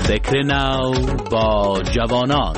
فکر نو با جوانان.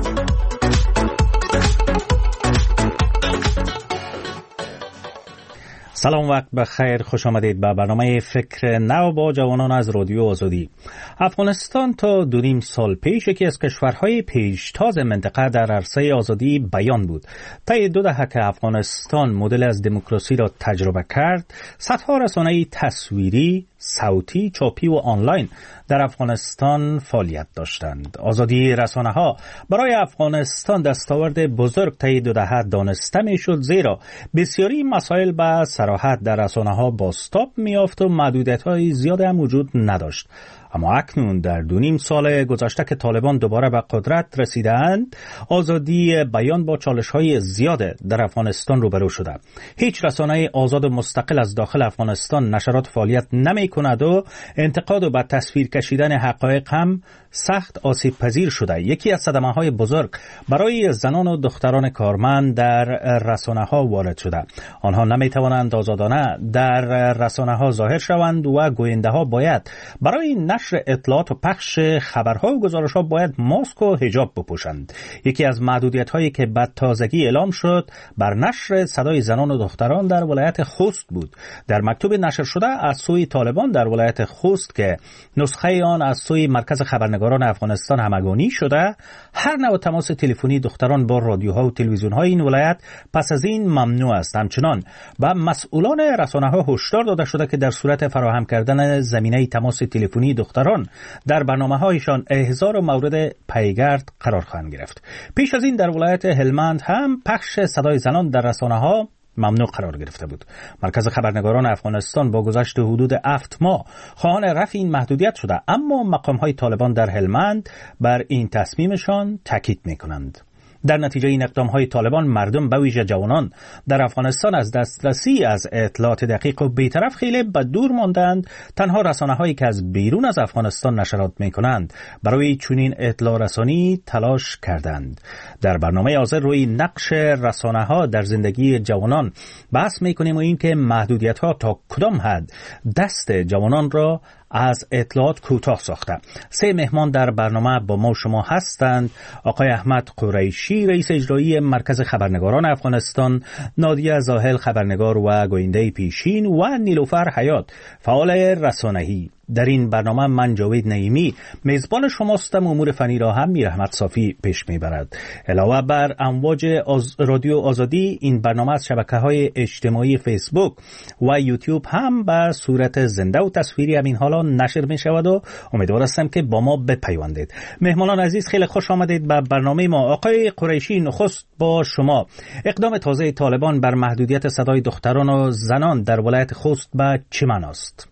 سلام، وقت بخیر، خوش آمدید به برنامه فکر نو با جوانان از رادیو آزادی. افغانستان تا 2.5 سال پیش یکی از کشورهای پیشتاز منطقه در عرصه آزادی بیان بود. طی 2 دهه که افغانستان مدل از دموکراسی را تجربه کرد، صدها رسانه‌ای تصویری، صوتی، چاپی و آنلاین در افغانستان فعالیت داشتند. آزادی رسانه‌ها برای افغانستان دستاورد بزرگ طی 2 دهه دانسته می‌شد، زیرا بسیاری مسائل به صراحت در رسانه‌ها بازتاب می‌یافت و محدودیت‌های زیادی هم وجود نداشت. اما اکنون در 2.5 سال گذشته که طالبان دوباره به قدرت رسیدند، آزادی بیان با چالش‌های زیاد در افغانستان روبرو شده. هیچ رسانه‌ای آزاد و مستقل از داخل افغانستان نشرات فعالیت نمی‌کند و انتقاد و به تصویر کشیدن حقایق هم سخت آسیب پذیر شده. یکی از صدمه‌های بزرگ برای زنان و دختران کارمند در رسانه‌ها وارد شده. آنها نمی‌توانند آزادانه در رسانه‌ها ظاهر شوند و گوینده‌ها باید برای نشر اطلاعات و پخش خبرها و گزارش‌ها باید ماسک و حجاب بپوشند. یکی از محدودیت‌هایی که به تازگی اعلام شد بر نشر صدای زنان و دختران در ولایت خوست بود. در مکتوب نشر شده از سوی طالبان در ولایت خوست که نسخه آن از سوی مرکز خبرنگاران افغانستان همگانی شده، هر نوع تماس تلفنی دختران با رادیوها و تلویزیون‌های این ولایت پس از این ممنوع است. همچنان به مسئولان رسانه‌ها هشدار داده شده که در صورت فراهم کردن زمینه تماس تلفنی دختران در برنامه‌هایشان احضار و مورد پیگرد قرار خواهند گرفت. پیش از این در ولایت هلمند هم پخش صدای زنان در رسانه‌ها ممنوع قرار گرفته بود. مرکز خبرنگاران افغانستان با گذشت حدود 7 ماه خواهان رفع این محدودیت شده، اما مقام‌های طالبان در هلمند بر این تصمیمشان تاکید می‌کنند. در نتیجه این اقدام‌های طالبان مردم به ویژه جوانان در افغانستان از دسترسی از اطلاعات دقیق و بی‌طرف خیلی به دور ماندند. تنها رسانه‌هایی که از بیرون از افغانستان نشرات می‌کنند برای چنین اطلاع رسانی تلاش کردند. در برنامه حاضر روی نقش رسانه‌ها در زندگی جوانان بحث می‌کنیم و اینکه محدودیت‌ها تا کدام حد دست جوانان را از اطلاعات کوتاه ساخته. 3 مهمان در برنامه با ما شما هستند: آقای احمد قریشی، رئیس اجرایی مرکز خبرنگاران افغانستان، نادیه زاهل، خبرنگار و گوینده پیشین، و نیلوفر حیات، فعال رسانه‌ای. در این برنامه من جاوید نعیمی میزبان شماستم. امور فنی را هم میر احمد صافی پیش میبرد. علاوه بر امواج رادیو آزادی، این برنامه از شبکه‌های اجتماعی فیسبوک و یوتیوب هم به صورت زنده و تصویری همین حالا نشر می شود و امیدوار هستم که با ما بپیوندید. مهمانان عزیز، خیلی خوش آمدید به برنامه ما. آقای قریشی، نخست با شما. اقدام تازه طالبان بر محدودیت صدای دختران و زنان در ولایت خوست به چه معناست؟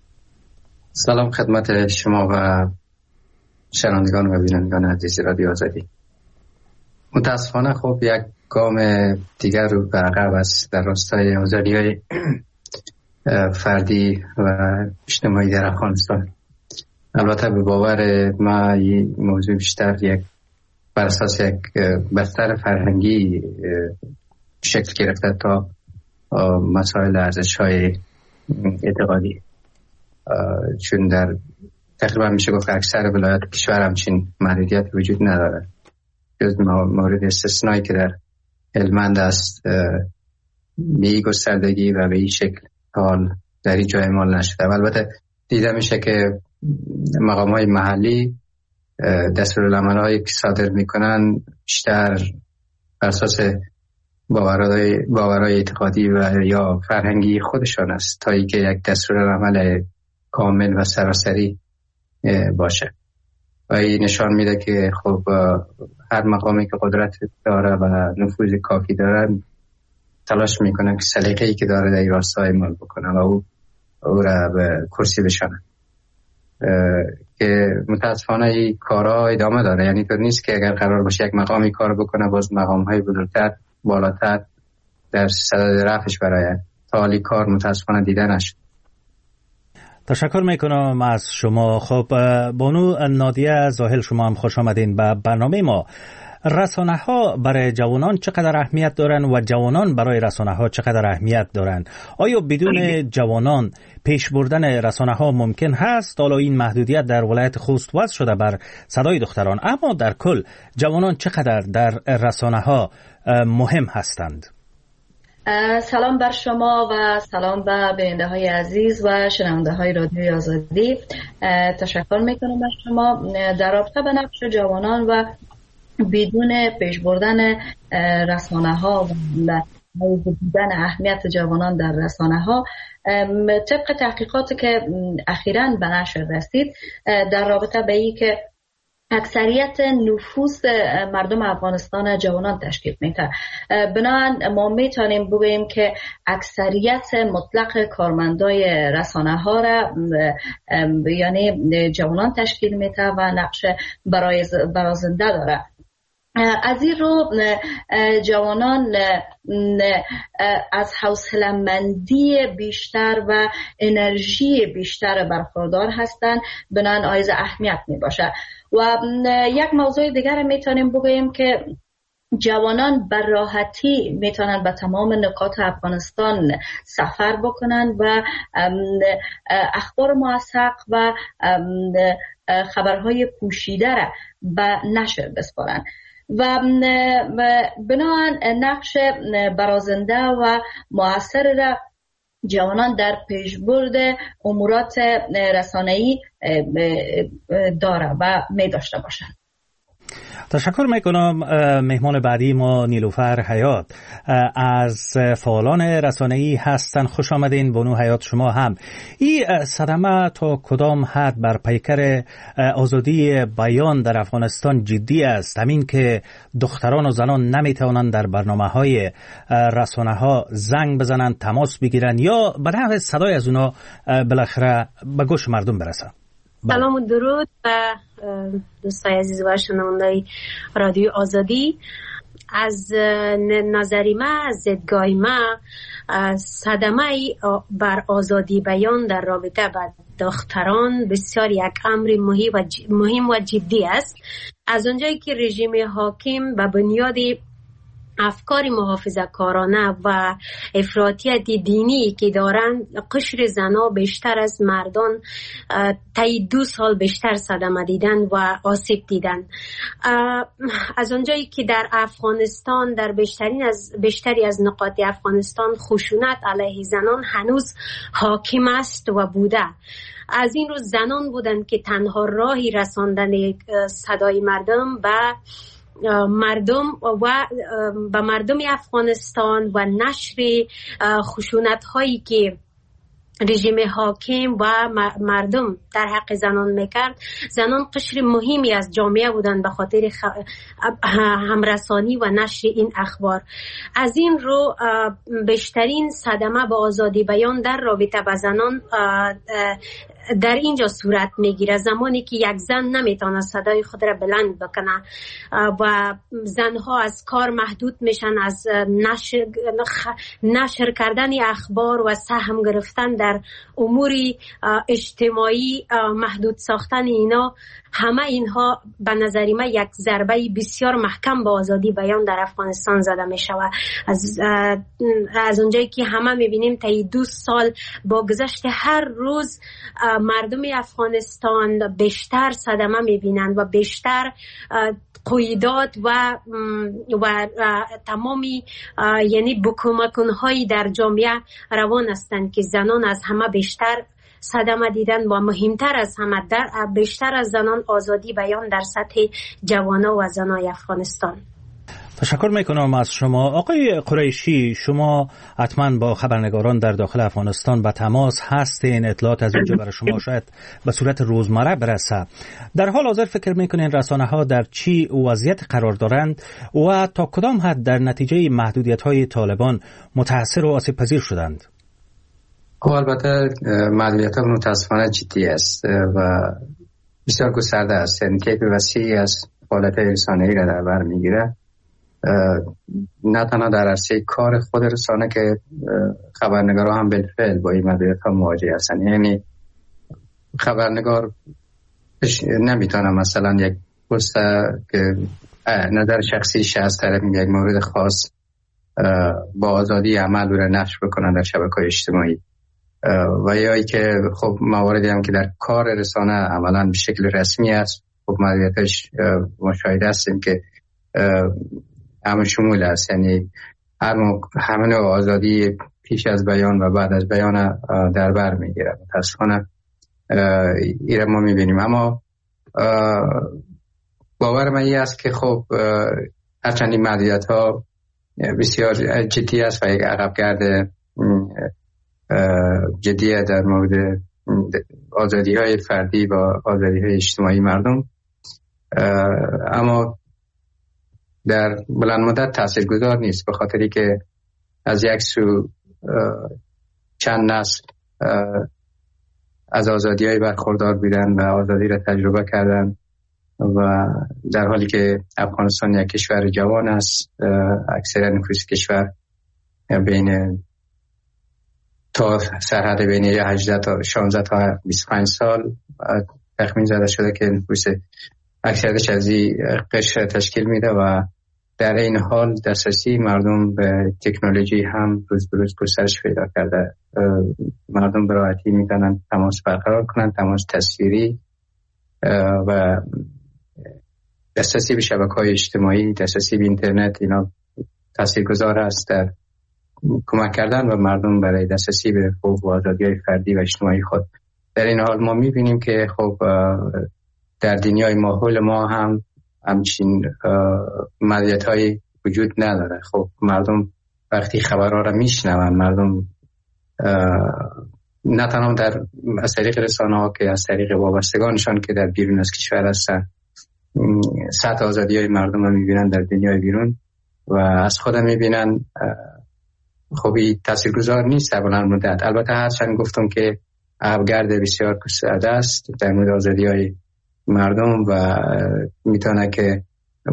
سلام خدمت شما و شنوندگان و بینندگان عزیز رادیو آزادی. متاسفانه خب یک گام دیگر رو به عقب است در راستای آزادی‌های فردی و اجتماعی در افغانستان. البته به باور ما این موضوع بیشتر بر اساس یک بستر فرهنگی شکل گرفته تا مسائل ارزش‌های اعتقادی، چون در تقریبا میشه گفت اکثر ولایات کشور همچین محدودیت وجود نداره، جز مورد استثنایی که در هلمند است به این گستردگی و به این شکل حال در این جای اعمال نشده. البته دیده میشه که مقام‌های محلی دستورالعمل‌هایی که صادر میکنن بیشتر بر اساس باورهای اعتقادی و یا فرهنگی خودشان است تا اینکه یک دستورالعمل کامل و سراسری باشه. و این نشان میده که خب هر مقامی که قدرت داره و نفوذ کافی داره تلاش میکنه که سلیقه‌ای که داره در این راستا اعمال بکنه و او را به کرسی بشانه، که متاسفانه این کارها ادامه داره. یعنی طور نیست که اگر قرار باشه یک مقامی کار بکنه باز مقام‌های بزرگتر بالاتر در صدد رفعش برای حالی کار متاسفانه دیده نشد. تشکر میکنم از شما. خب بانو نادیه زاهل، شما هم خوش آمدین به برنامه ما. رسانه ها برای جوانان چقدر اهمیت دارن و جوانان برای رسانه ها چقدر اهمیت دارن؟ آیا بدون جوانان پیش بردن رسانه ها ممکن هست؟ حالا این محدودیت در ولایت خوست وضع شده بر صدای دختران، اما در کل جوانان چقدر در رسانه ها مهم هستند؟ سلام بر شما و سلام به بیننده های عزیز و شنونده های رادیوی آزادی. تشکر میکنم از شما. در رابطه به نقش جوانان و بدون پیش بردن رسانه ها و بودن اهمیت جوانان در رسانه ها، طبق تحقیقاتی که اخیراً به نشر رسید در رابطه به این که اکثریت نفوس مردم افغانستان جوانان تشکیل میده، بنابراین ما میتونیم بگوییم که اکثریت مطلق کارمندای رسانه ها را یعنی جوانان تشکیل میده و نقش برازنده داره. از این رو جوانان از حوصله‌مندی بیشتر و انرژی بیشتر برخوردار هستند، بنابراین حائز اهمیت می باشه. و یک موضوع دیگر میتونیم بگوییم که جوانان بر راحتی میتونن به تمام نقاط افغانستان سفر بکنن و اخبار موثق و خبرهای پوشیده را به نشر بسپارن و بنابراین نقش برازنده و مؤثر را جوانان در پیشبرد امورات رسانه‌ای داره و می داشته باشند. تشکر میکنم. مهمان بعدی ما نیلوفر حیات از فعالان رسانه‌ای هستند. خوش آمدین. بانو حیات شما هم. این صدمه تا کدام حد بر پیکر آزادی بیان در افغانستان جدی است؟ همین که دختران و زنان نمیتوانند در برنامه‌های رسانه‌ها زنگ بزنند، تماس بگیرند یا به نحو صدای از اونا بالاخره به گوش مردم برسه. سلام و درود و دوستای عزیز و شنوندای رادیو آزادی. از نظری ما، از دیدگاه ما، صدمه بر آزادی بیان در رابطه با دختران بسیار یک امر مهم و جدی است. از اونجایی که رژیم حاکم به بنیاد افکار محافظه‌کارانه و افراطیت دینی که دارند، قشر زنها بیشتر از مردان طی 2 سال بیشتر صدمه دیدن و آسیب دیدن. از اونجایی که در افغانستان در بیشتری از نقاط افغانستان خشونت علیه زنان هنوز حاکم است و بوده. از این روز زنان بودند که تنها راهی رساندن صدای مردم به مردم افغانستان و نشر خشونت هایی که رژیم حاکم و مردم در حق زنان میکرد. زنان قشر مهمی از جامعه بودند به خاطر همرسانی و نشر این اخبار. از این رو بیشترین صدمه با آزادی بیان در رابطه با زنان در اینجا صورت میگیره، زمانی که یک زن نمیتونه صدای خود را بلند بکنه و زنها از کار محدود میشن، از نشر کردن اخبار و سهم گرفتن در امور اجتماعی محدود ساختن اینا. همه اینها به نظر من یک ضربه بسیار محکم به آزادی بیان در افغانستان زده می شود. از اونجایی که همه می بینیم طی 2 سال با گذشت هر روز مردم افغانستان بیشتر صدمه می بینند و بیشتر قیودات و تمامی یعنی بکمکون‌هایی در جامعه روان هستند که زنان از همه بیشتر صدمه دیدن و مهمتر از همه بیشتر از زنان آزادی بیان در سطح جوانان و زنای افغانستان. تشکر میکنم از شما. آقای قریشی، شما حتما با خبرنگاران در داخل افغانستان به تماس هستین، اطلاعات از اینجا برای شما شاید به صورت روزمره برسه. در حال حاضر فکر میکنین رسانه ها در چی وضعیت قرار دارند و تا کدام حد در نتیجه محدودیت های طالبان متاثر و آسیب پذیر شدند؟ البته محدودیت ها متاسفانه جدی است و بسیار گسترده است، یعنی طیف وسیعی از فعالیت رسانه‌ای را در بر میگیره، نه تنها در عرصه کار خود رسانه که خبرنگارا هم بالفعل با این محدودیت ها مواجه هستند. یعنی خبرنگار نمیتونه مثلا یک پست که نظر شخصیش از طرف یک مورد خاص با آزادی عمل رو نشر بکنن در شبکه‌های اجتماعی و یا ای که خب مواردی هم که در کار رسانه عملا به شکل رسمی است، خب مدیریتش مشاهده هستیم که همه شمول است، یعنی همه نوع آزادی پیش از بیان و بعد از بیان در بر میگیره. متاسفانه ایره ما میبینیم، اما باور من این است که خب هرچند این محدودیت ها بسیار جدی است و یک عقبگرد جدیه در مورد آزادی های فردی و آزادی های اجتماعی مردم، اما در بلند مدت تاثیرگذار نیست، به خاطری که از یک سو چند نسل از آزادی های برخوردار بودن و آزادی را تجربه کردن و در حالی که افغانستان یک کشور جوان است، اکثر نفوس کشور بین تا سرحد بین 18 تا 16 تا 25 سال تخمین زده شده که نفوس اکثرش از این قشر تشکیل میده و در این حال دسترسی مردم به تکنولوژی هم روز به روز گسترش پیدا کرده. مردم به راحتی میتونن تماس برقرار کنن، تماس تصویری و دسترسی به شبکه‌های اجتماعی، دسترسی به اینترنت، اینا تاثیرگذار است در کمک کردن و مردم برای دسترسی به حقوق و آزادی‌های فردی و اجتماعی خود. در این حال ما می‌بینیم که خب در دنیای ماحول ما هم همچین مدیریت‌های وجود نداره. خب مردم وقتی خبرها را میشنون، مردم نه تنها از طریق رسانه‌ها که از طریق وابستگانشان که در بیرون از کشور هستن سطح آزادی‌های مردم را می‌بینن در دنیای بیرون و از خود می‌بینن. خوبی تاثیرگذار نیست در بلند مدت. البته هرچند گفتم که عقبگرد بسیار گسترده است در مورد آزادی‌های مردم و میتونه که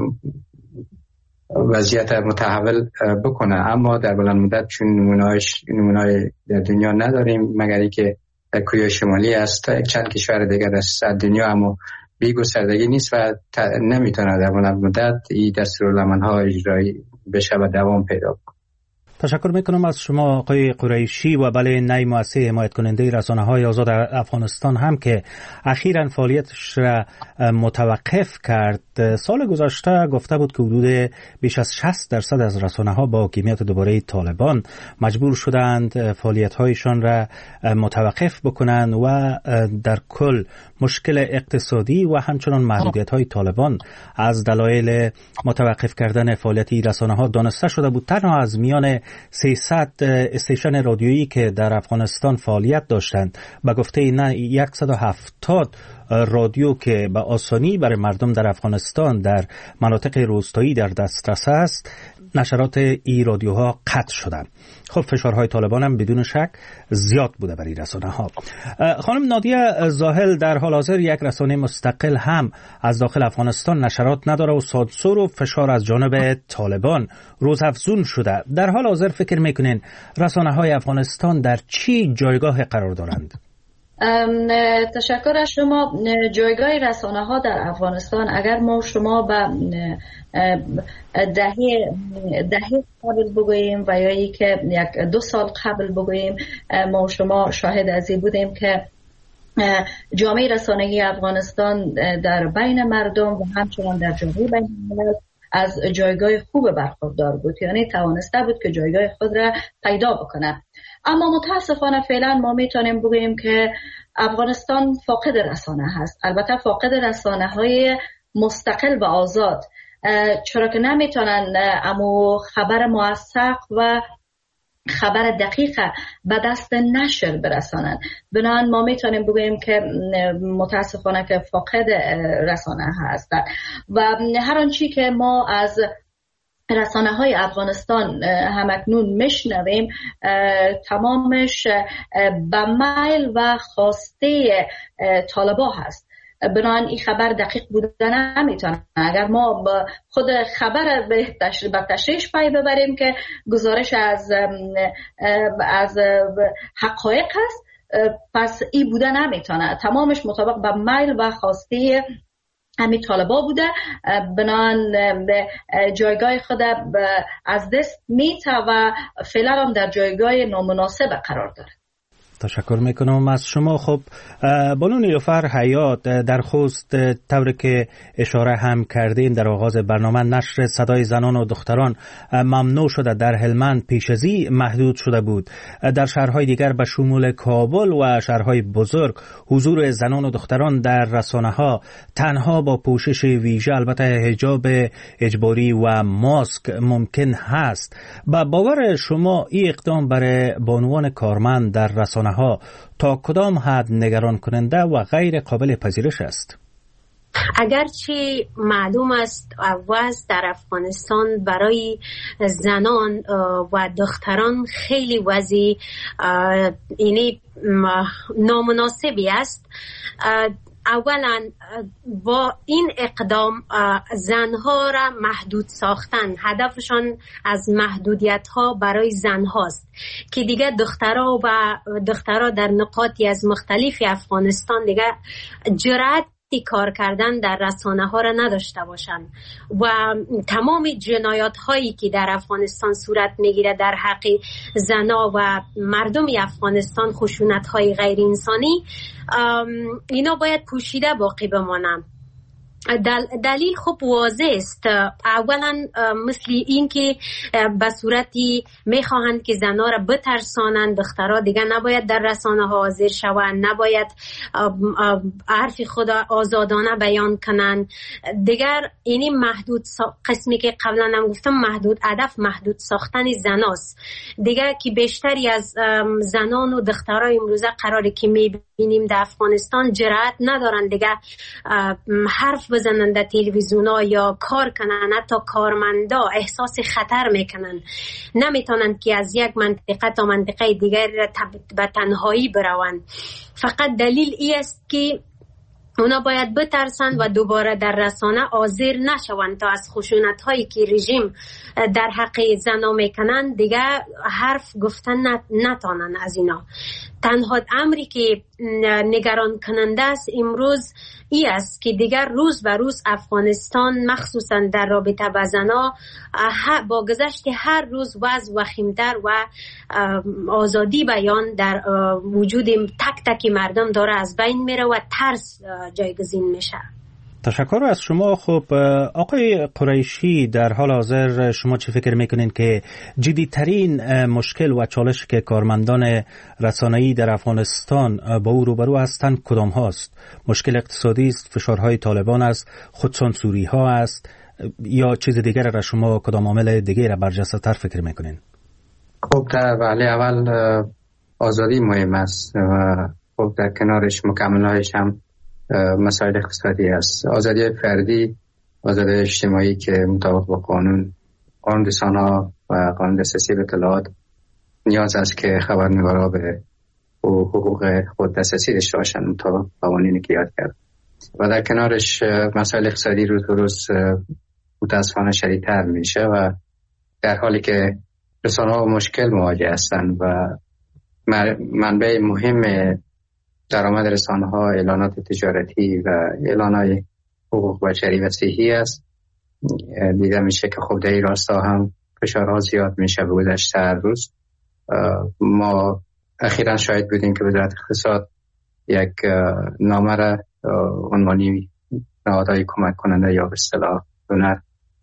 وضعیت متحول بکنه، اما در بلند مدت چون نمونه‌ای در دنیا نداریم مگر اینکه در کره شمالی است تا چند کشور دیگر از دنیا، اما بی گستردگی نیست و نمیتونه در بلند مدت این دستورالعمل‌ها اجرایی بشه و دوام پیدا کنه. تشکر میکنم از شما آقای قریشی. و بله، نی مؤسسه حمایت کننده رسانه‌های آزاد افغانستان هم که اخیراً فعالیتش را متوقف کرد، سال گذشته گفته بود که حدود بیش از 60% از رسانه‌ها با حاکمیت دوباره طالبان مجبور شدند فعالیت‌هایشان را متوقف بکنند و در کل مشکل اقتصادی و همچنان محدودیت‌های طالبان از دلایل متوقف کردن فعالیت رسانه‌ها دانسته شده بود. تنها از میان 300 استیشن رادیویی که در افغانستان فعالیت داشتند به گفته نه 170 رادیو که به آسانی برای مردم در افغانستان در مناطق روستایی در دسترس است، نشرات ای رادیوها قطع شدند. خب فشارهای طالبان هم بدون شک زیاد بوده برای رسانه‌ها. خانم نادیه زاهل در حال حاضر یک رسانه مستقل هم از داخل افغانستان نشرات نداره و سانسور و فشار از جانب طالبان روزافزون شده. در حال حاضر فکر میکنین رسانه‌های افغانستان در چی جایگاه قرار دارند؟ تشکر از شما. جایگاه رسانه ها در افغانستان اگر ما شما به دهه قبل بگوییم و یا ای که 1-2 سال قبل بگوییم، ما شما شاهد از این بودیم که جامعه رسانه‌ای افغانستان در بین مردم و همچنان در جامعه بین الملل از جایگاه خوب برخوردار بود، یعنی توانسته بود که جایگاه خود را پیدا بکنه. اما متاسفانه فعلا ما میتونیم بگوییم که افغانستان فاقد رسانه هست. البته فاقد رسانه های مستقل و آزاد، چرا که نمیتونن امو خبر موثق و خبر دقیق به دست نشر برسانن. بنابراین ما میتونیم بگوییم که متاسفانه که فاقد رسانه هستند و هر آنچه که ما از رسانه های افغانستان همکنون میشنویم تمامش به میل و خواسته طالبان هست. بنابراین این خبر دقیق بودن نمیتونه. اگر ما خود خبر به تشریح پای ببریم که گزارش از حقایق هست، پس این بودن نمیتونه. تمامش مطابق به میل و خواسته همین طالبا بوده، بنان جایگاه خود از دست میته و فعلا هم در جایگاه نامناسب قرار داره. تشکر میکنم از شما. خب بانو نیلوفر حیات، در خوست طوری که اشاره هم کردیم در آغاز برنامه، نشر صدای زنان و دختران ممنوع شده. در هلمند پیش ازی محدود شده بود. در شهرهای دیگر به شمول کابل و شهرهای بزرگ حضور زنان و دختران در رسانه ها تنها با پوشش ویژه، البته حجاب اجباری و ماسک، ممکن هست. با باور شما این اقدام برای بانوان کارمند در رسانه ها تا کدام حد نگران کننده و غیر قابل پذیرش است؟ اگرچه معلوم است وضع در افغانستان برای زنان و دختران خیلی وضع نامناسبی است، اولا با این اقدام زنها را محدود ساختن، هدفشان از محدودیت ها برای زن هاست که دیگه دخترها در نقاطی از مختلف افغانستان دیگه جرأت کار کردن در رسانه ها را نداشته باشند و تمام جنایات هایی که در افغانستان صورت میگیره در حق زنا و مردم افغانستان، خشونت های غیر انسانی، اینا باید پوشیده باقی بمانند. دلیل خوب واضح است. اولا مثل این که به صورتی میخواهند که زنها را بترسانند، دخترها دیگه نباید در رسانه ها حاضر شوند، نباید حرف خود آزادانه بیان کنند. دیگر اینی محدود قسمی که قبلا هم گفتم، هدف محدود ساختن زناست دیگه، که بیشتری از زنان و دخترها امروزه قراره که میبینیم در افغانستان جرأت ندارن دیگه حرف بزنن در تلویزیونا یا کار کنن. حتی کارمندا احساس خطر میکنن، نمیتونن که از یک منطقه تا منطقه دیگر به تنهایی بروند. فقط دلیل ای است که اونا باید بترسن و دوباره در رسانه حاضر نشوند تا از خشونت هایی که رژیم در حق زنا میکنن دیگه حرف گفتن نتانن از اینا. تنها امری که نگران کننده است امروز ای است که دیگر روز به روز افغانستان مخصوصا در رابطه با زنا با گذشت هر روز وضع وخیمتر و آزادی بیان در وجود تک تک مردم داره از بین میره و ترس جایگزین میشه. تشکر از شما. خب آقای قریشی، در حال حاضر شما چه فکر میکنین که جدیترین مشکل و چالش که کارمندان رسانه‌ای در افغانستان با او روبرو هستند کدام هاست؟ مشکل اقتصادی است، فشارهای طالبان است، خودسانسوری ها است، یا چیز دیگر را شما کدام عامل دیگه را برجسته تر فکر میکنین؟ خب بله، اول آزادی مهم است و خب در کنارش مکملهایش هم مسائل اقتصادی است. آزادی فردی، آزادی اجتماعی که مطابق با قانون رسانه‌ها و قانون دسترسی به اطلاعات نیاز است که خبرنگارا به حقوق خود دسترسی داشته باشند مطابق قوانینی که یاد کرد. و در کنارش مسائل اقتصادی روز به روز متاسفانه شدیدتر میشه و در حالی که رسانه‌ها مشکل مواجه هستند و منبع مهم درآمد رسانه‌ها اعلانات تجارتی و اعلانات حقوق بشری و صحی است، دیده میشه که خب در این راستا هم فشارها زیاد میشه به گذشت هر روز. ما اخیراً شاهد بودیم که وزارت اقتصاد یک نامه را عنوانی نهادهای کمک کننده یا به اصطلاح دونر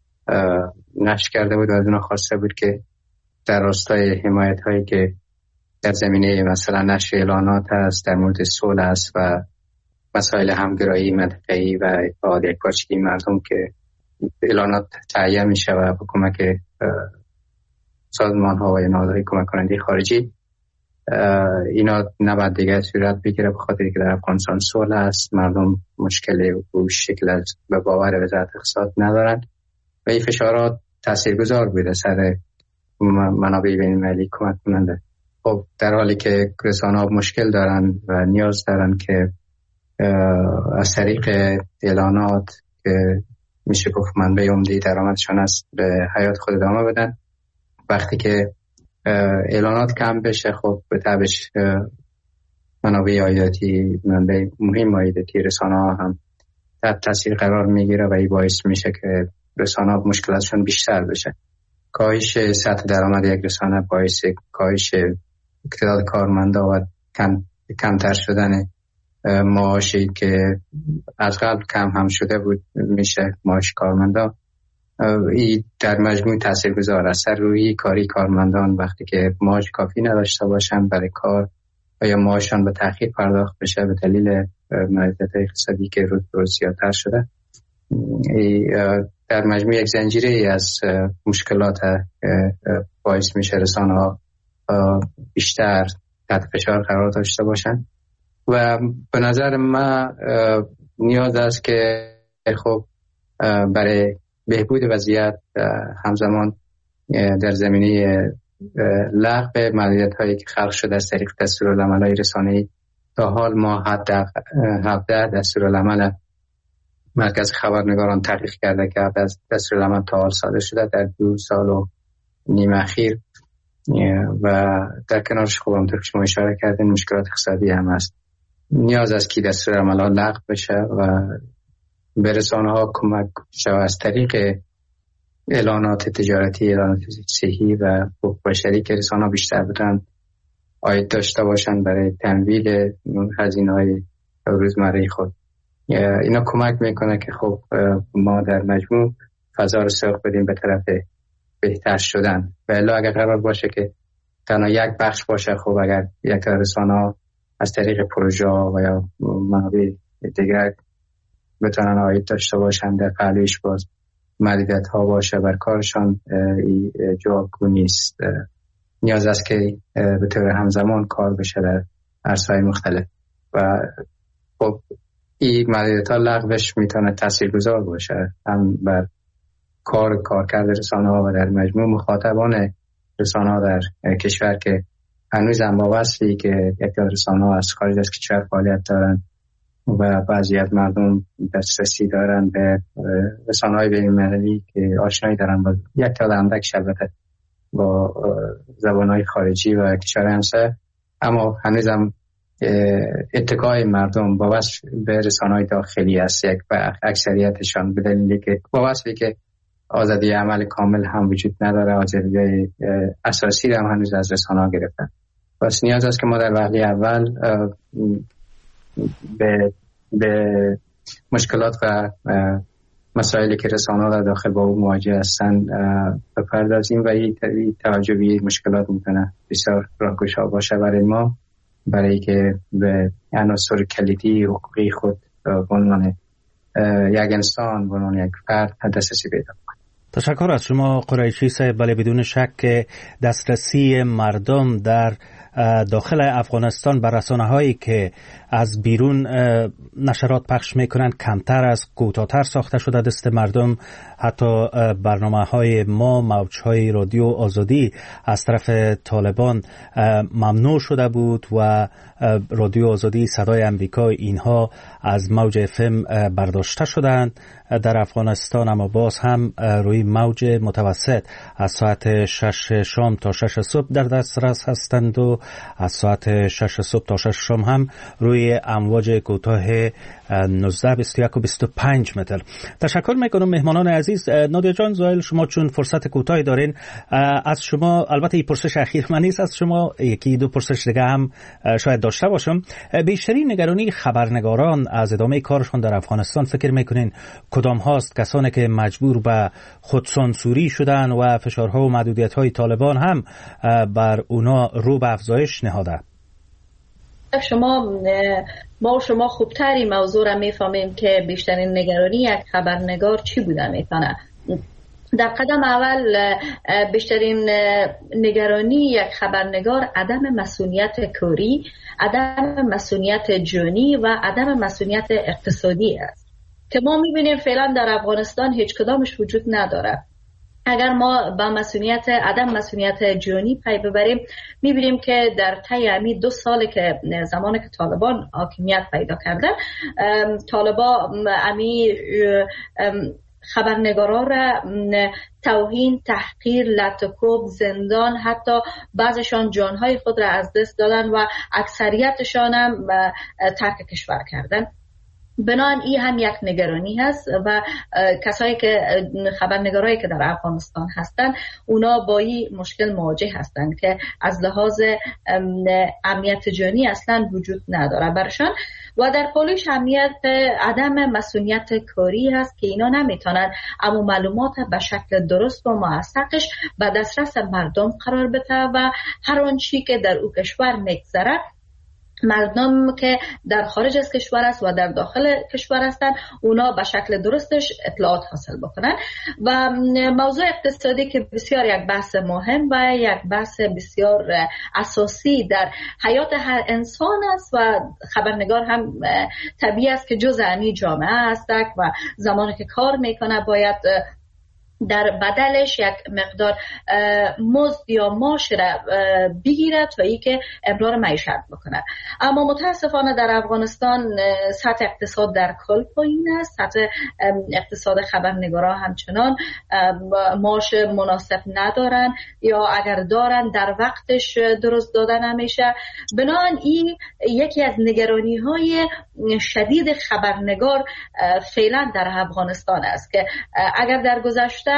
نشر کرده بود و از اونها خواسته بود که در راستای حمایت هایی که در زمینه مثلا نشر اعلانات هست، در مورد صلح است و مسائل همگرایی منطقه‌ای و اتحاد یکپارچگی مردم که اعلانات تهیه میشه و با کمک سازمان ها و نهادهای کمک کننده خارجی، اینا نباید دیگه صورت بگیره به خاطر که در افغانستان صلح است، مردم مشکل و شکل از به باور وزارت اقتصاد ندارند و این فشارات تاثیرگذار بوده سر منابع بین‌المللی کمک کننده. خب در حالی که رسانه‌ها مشکل دارن و نیاز دارن که از طریق اعلانات که میشه گفت منبع عمده درآمدشان است به حیات خود ادامه بدن، وقتی که اعلانات کم بشه خب به تبعش منابع عایداتی، منبع مهم عایداتی رسانه‌ها هم تحت تاثیر قرار میگیره و این باعث میشه که رسانه‌ها مشکلاتشون بیشتر بشه. کاهش سطح درآمد یک رسانه باعث کاهش تعداد کارمندا و کمتر شدن معاشی که از قبل کم هم شده بود میشه معاش کارمندا. این در مجموع تاثیرگذار است روی کاری کارمندان وقتی که معاش کافی نداشته باشن برای کار و یا معاششان به تأخیر پرداخت بشه به دلیل موضوعات اقتصادی که روز به روز زیادتر شده. در مجموع یک زنجیره از مشکلات باعث میشه رسانه‌ها بیشتر تحت فشار قرار داشته باشن و به نظر من نیاز است که خب برای بهبود وضعیت همزمان در زمینه لغو محدودیت‌هایی که خلق شده از طریق دستورالعمل‌های رسانه‌ای تا حال ما حتی 17 دستورالعمل مرکز خبرنگاران تحقیق کرده که از دستورالعمل تا حال صادر شده در 2 سال و نیم اخیر و در کنارش خوب همونطور که شما اشاره کردین مشکلات اقتصادی هم هست. نیاز است که دستورالعمل‌ها لغو بشه و به رسانه‌ها کمک شود از طریق اعلانات تجارتی، اعلانات صحیحی و بشری که رسانه‌ها بیشتر بتونن عاید داشته باشن برای تمویل هزینه‌های روزمره خود. اینا کمک میکنه که خب ما در مجموع فضا رو سوق بدیم به طرف بهتر شدن. ولی اگر قرار باشه که تنها یک بخش باشه، خب اگر یک رسانه از طریق پروژه و یا منابع دیگر بتونن عاید داشته باشن در پهلویش باز محدودیت ها باشه بر کارشان جوابگو نیست. نیاز است که به طور همزمان کار بشه در عرصه‌های مختلف و خب این محدودیت ها لغوش میتونه تاثیرگذار باشه هم بر کارکرد رسانه ها و در مجموع مخاطبان رسانه ها در کشور که هنوز هم با وصفی که یک رسانه ها از خارج از کشور فعالیت دارن و بعضی از مردم دسترسی دارن به رسانه های بین‌المللی که آشنایی دارن با یک تعداد اندک البته با زبان های خارجی و کشور همسایه، اما هنوز هم اتکای مردم با وصف به رسانه‌های داخلی است یک و اکثریتشان به دلیلی که با وصفی که آزادی عمل کامل هم وجود نداره، آزادی اساسی هم هنوز از رسانه‌ها گرفتن. پس نیاز است که ما در وهله اول به مشکلات و مسائلی که رسانه‌ها در داخل با او مواجه هستن بپردازیم و این توجه به مشکلات میتونه بسیار راهگشا باشه برای ما، برای که به عناصر کلیدی حقوقی خود به عنوان یک انسان، به عنوان یک فرد دسترسی پیدا کنیم. تشکر از شما قریشی صاحب. ولی بدون شک دسترسی مردم در داخل افغانستان بر رسانه‌هایی که از بیرون نشرات پخش میکنند کمتر از کوتاه‌تر ساخته شده. دست مردم حتی برنامه‌های ما، موج‌های رادیو آزادی از طرف طالبان ممنوع شده بود و رادیو آزادی، صدای امریکا، اینها از موج FM برداشته شدند در افغانستان، اما باز هم روی موج متوسط از ساعت 6 شام تا 6 صبح در دسترس هستند و از ساعت 6 صبح تا 6 شام هم روی امواج کوتاه 19 21 و 25 متر. تشکر میکنم مهمانان عزیز. نادیا جان، زایل، شما چون فرصت کوتاهی دارین، از شما البته این پرسش اخیر من نیست، از شما یکی دو پرسش دیگه هم شاید داشته باشم. بیشترین نگرانی خبرنگاران از ادامه کارشون در افغانستان فکر میکنین کدام هاست؟ کسانی که مجبور به خودسانسوری شدن و فشارها و محدودیت‌های طالبان هم بر اونا رو به افزایش نهاده. ما شما خوبتری موضوع را میفهمیم که بیشترین نگرانی یک خبرنگار چی بوده میتونه. در قدم اول بیشترین نگرانی یک خبرنگار عدم مسئولیت کاری، عدم مسئولیت جانی و عدم مسئولیت اقتصادی است که ما میبینیم فعلا در افغانستان هیچ کدامش وجود نداره. اگر ما با عدم مسئولیت جانی پی ببریم، میبینیم که در طی امی 2 سال که زمانی که طالبان حاکمیت پیدا کردن، طالبان امی خبرنگارا را توهین، تحقیر، لطکوب، زندان، حتی بعضشان جانهای خود را از دست دادن و اکثریتشان هم ترک کشور کردن. بنابراین این هم یک نگرانی هست و کسایی که خبرنگارایی که در افغانستان هستند اونا با این مشکل مواجه هستند که از لحاظ امنیت جانی اصلا وجود نداره برشان و در پولیش امنیت عدم مسئولیت کاری هست که اینا نمیتونن اما معلومات به شکل درست و موثقش به دسترس مردم قرار بده و هر آن چی که در او کشور میگذره مردم که در خارج از کشور است و در داخل کشور هستند اونا به شکل درستش اطلاعات حاصل بکنن. و موضوع اقتصادی که بسیار یک بحث مهم و یک بحث بسیار اساسی در حیات هر انسان است و خبرنگار هم طبیعی است که جزء این جامعه است و زمانی که کار میکنه باید در بدلش یک مقدار مزد یا معاش را بگیرد و ای که امرار معیشت بکنه. اما متاسفانه در افغانستان سطح اقتصاد در کل پایین است، سطح اقتصاد خبرنگارا همچنان معاش مناسب ندارن یا اگر دارن در وقتش درست دادن نمیشه. بنابراین این یکی از نگرانی های شدید خبرنگار فعلا در افغانستان است که اگر در گذشته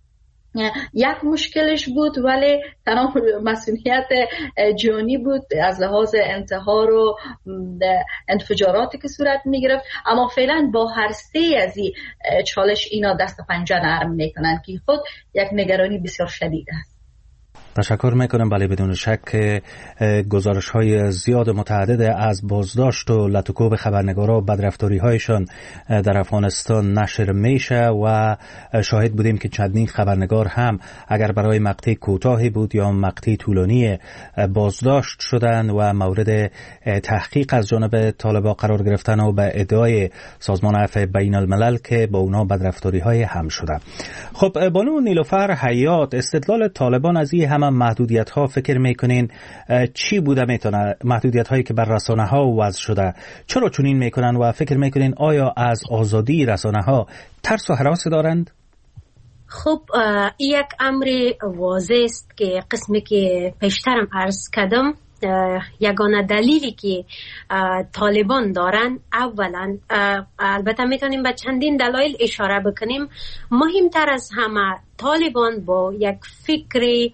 یک مشکلش بود ولی تنها مسئولیت جانی بود از لحاظ انتحار و انفجاراتی که صورت می گرفت، اما فعلا با هر سه از این چالش اینا دست پنجه نرم میکنن که خود یک نگرانی بسیار شدید است. تشکر میکنم. بله بدون شک گزارش های زیاد متعدد از بازداشت و لطوکوب خبرنگارا و بدرفتاری هایشان در افغانستان نشر میشه و شاهد بودیم که چندین خبرنگار هم اگر برای مقطع کوتاهی بود یا مقطع طولانی بازداشت شدن و مورد تحقیق از جانب طالبان قرار گرفتن و به ادعای سازمان عفو بین الملل که با اونا بدرفتاری های هم شدن. خب بانو نیلوفر حیات، استدلال طالبان از این هم محدودیت ها فکر میکنین چی بوده میتونه؟ محدودیت هایی که بر رسانه ها وضع شده چرا چنین میکنن و فکر میکنین آیا از آزادی رسانه ها ترس و هراس دارند؟ خب یک امر واضح است که قسمی که پیشترم عرض کردم یگانه دلیلی که طالبان دارن اولا البته میتونیم به چندین دلایل اشاره بکنیم، مهمتر از همه طالبان با یک فکر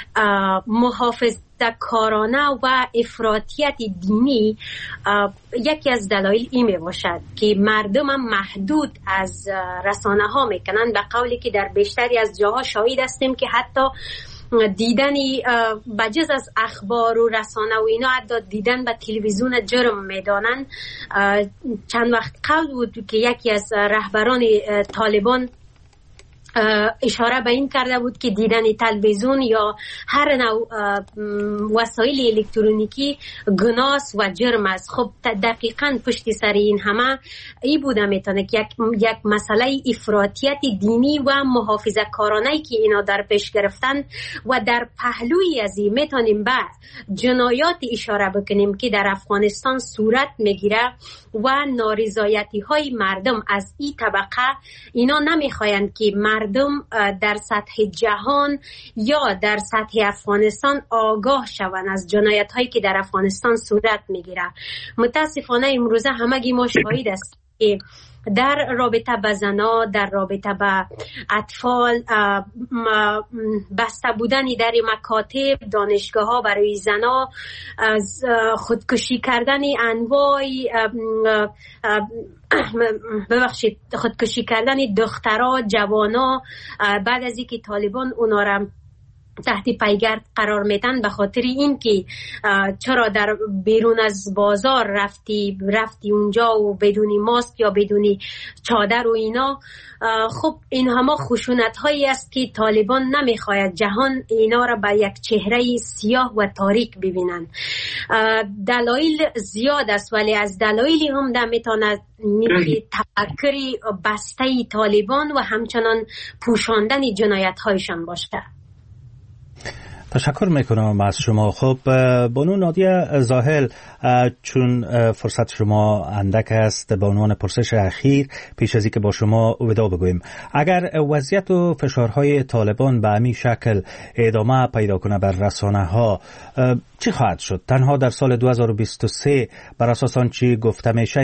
محافظه‌کارانه و افراطیت دینی یکی از دلایل این می باشد که مردم هم محدود از رسانه ها میکنن، به قولی که در بیشتری از جاها شاهد هستیم که حتی دیدنی بجز از اخبار و رسانه و اینا حتی دیدن به تلویزیون جرم میدانن. چند وقت قبل بود که یکی از رهبران طالبان اشاره به این کرده بود که دیدن تلویزیون یا هر نوع وسایل الکترونیکی گناه و جرم است. خب دقیقاً پشت سر این همه ای بوده میتونه که یک مسئله افراطیت دینی و محافظه کارانه که اینا در پیش گرفتن و در پهلوی از این میتونیم به جنایات اشاره بکنیم که در افغانستان صورت میگیره و نارضایتی های مردم از این طبقه. اینا نمیخواین که مردم در سطح جهان یا در سطح افغانستان آگاه شوند از جنایت هایی که در افغانستان صورت میگیره. متاسفانه امروزه همگی ما شاهد است که در رابطه با زنا، در رابطه با اطفال، بسته بودنی در مکاتب، دانشگاه ها برای زنا، خودکشی کردن انواع خودکشی کردن دخترها، جوانا بعد از اینکه طالبان اونا را تحت پیگرد قرار میدن به خاطر این که چرا در بیرون از بازار رفتی اونجا و بدون ماسک یا بدون چادر و اینا. خب این همه خشونت هایی است که طالبان نمیخواید جهان اینا را به یک چهره سیاه و تاریک ببینن. دلایل زیاد است ولی از دلایلی هم نمیتواند تفکری بسته طالبان و همچنان پوشاندن جنایت هایشان باشه. تشکر میکنم از شما. خب بانو نادیه زاهل، چون فرصت شما اندک است، به عنوان پرسش اخیر پیش از اینکه با شما وداع بگویم، اگر وضعیت و فشارهای طالبان به همین شکل ادامه پیدا کنه بر رسانه ها، چی خواهد شد؟ تنها در سال 2023 بر اساس آنچه گفته میشه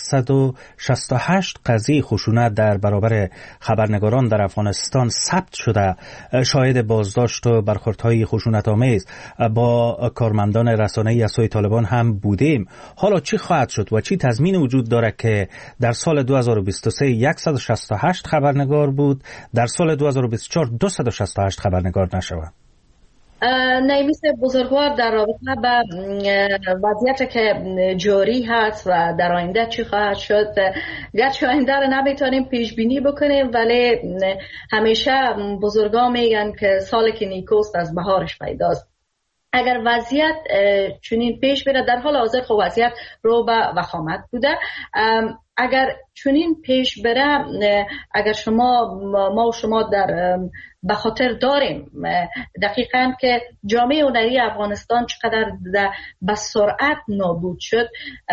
168 قضیه خشونت در برابر خبرنگاران در افغانستان ثبت شده. شاهد بازداشت و برخوردهای خشونت آمیز با کارمندان رسانه‌ای از سوی طالبان هم بودیم. حالا چی خواهد شد و چی تضمین وجود داره که در سال 2023 168 خبرنگار بود، در سال 2024 268 خبرنگار نشود؟ نیمیس بزرگوار در رابطه به وضعیت که جاری هست و در آینده چی خواهد شد، گرچه آینده رو نمیتونیم پیش بینی بکنیم، ولی همیشه بزرگان میگن که سال که نیکوست از بهارش پیداست. اگر وضعیت چنین پیش بره، در حال حاضر خب وضعیت رو به وخامت بوده، اگر چنین پیش بره، اگر ما و شما در بخاطر داریم دقیقاً که جامعه هنری افغانستان چقدر به سرعت نابود شد،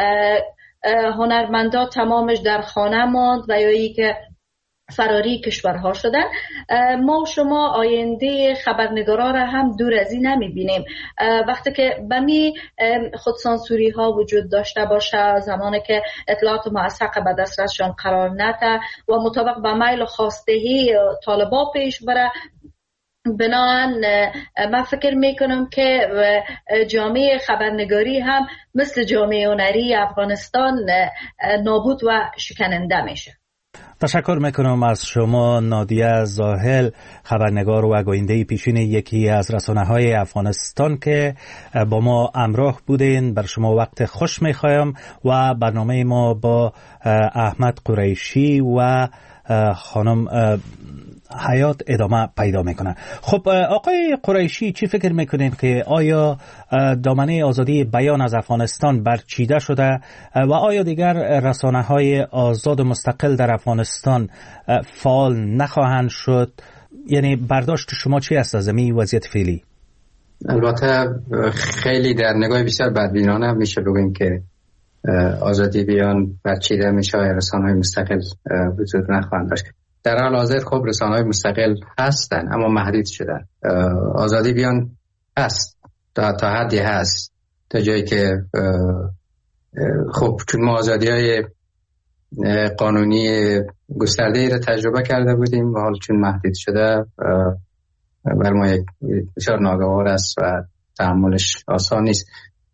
هنرمندا تمامش در خانه ماند و یا ای که فراری کشورها شدن. ما و شما آینده خبرنگارا را هم دور از این نمیبینیم. وقتی که بمی خودسانسوری ها وجود داشته باشه، زمانی که اطلاعات موثق به دسترسشان قرار نده و مطابق به میل و خواستهی طالبا پیش بره، بنابراین من فکر میکنم که جامعه خبرنگاری هم مثل جامعه هنری افغانستان نابود و شکننده میشه. تشکر میکنم از شما نادیه زاهل، خبرنگار و گوینده پیشین یکی از رسانه‌های افغانستان که با ما همراه بودین. بر شما وقت خوش میخوایم و برنامه ما با احمد قریشی و خانم حیات ادامه پیدا میکنه. خب آقای قریشی، چی فکر میکنین که آیا دامنه آزادی بیان از افغانستان برچیده شده و آیا دیگر رسانه‌های آزاد و مستقل در افغانستان فعال نخواهند شد؟ یعنی برداشت شما چی است از این وضعیت فعلی؟ البته خیلی در نگاه بسیار بدبینانه میشه بگویم که آزادی بیان برچیده میشه، رسانه‌های مستقل وجود نخواهند داشت. در حال حاضر خب رسانه‌های مستقل هستن اما محدود شدن. آزادی بیان هست، تا حدی هست، تا جایی که خب چون ما آزادی‌های قانونی گسترده‌ای را تجربه کرده بودیم و حال چون محدود شده بر ما یک بسیار ناگوار است و تحملش آسان نیست.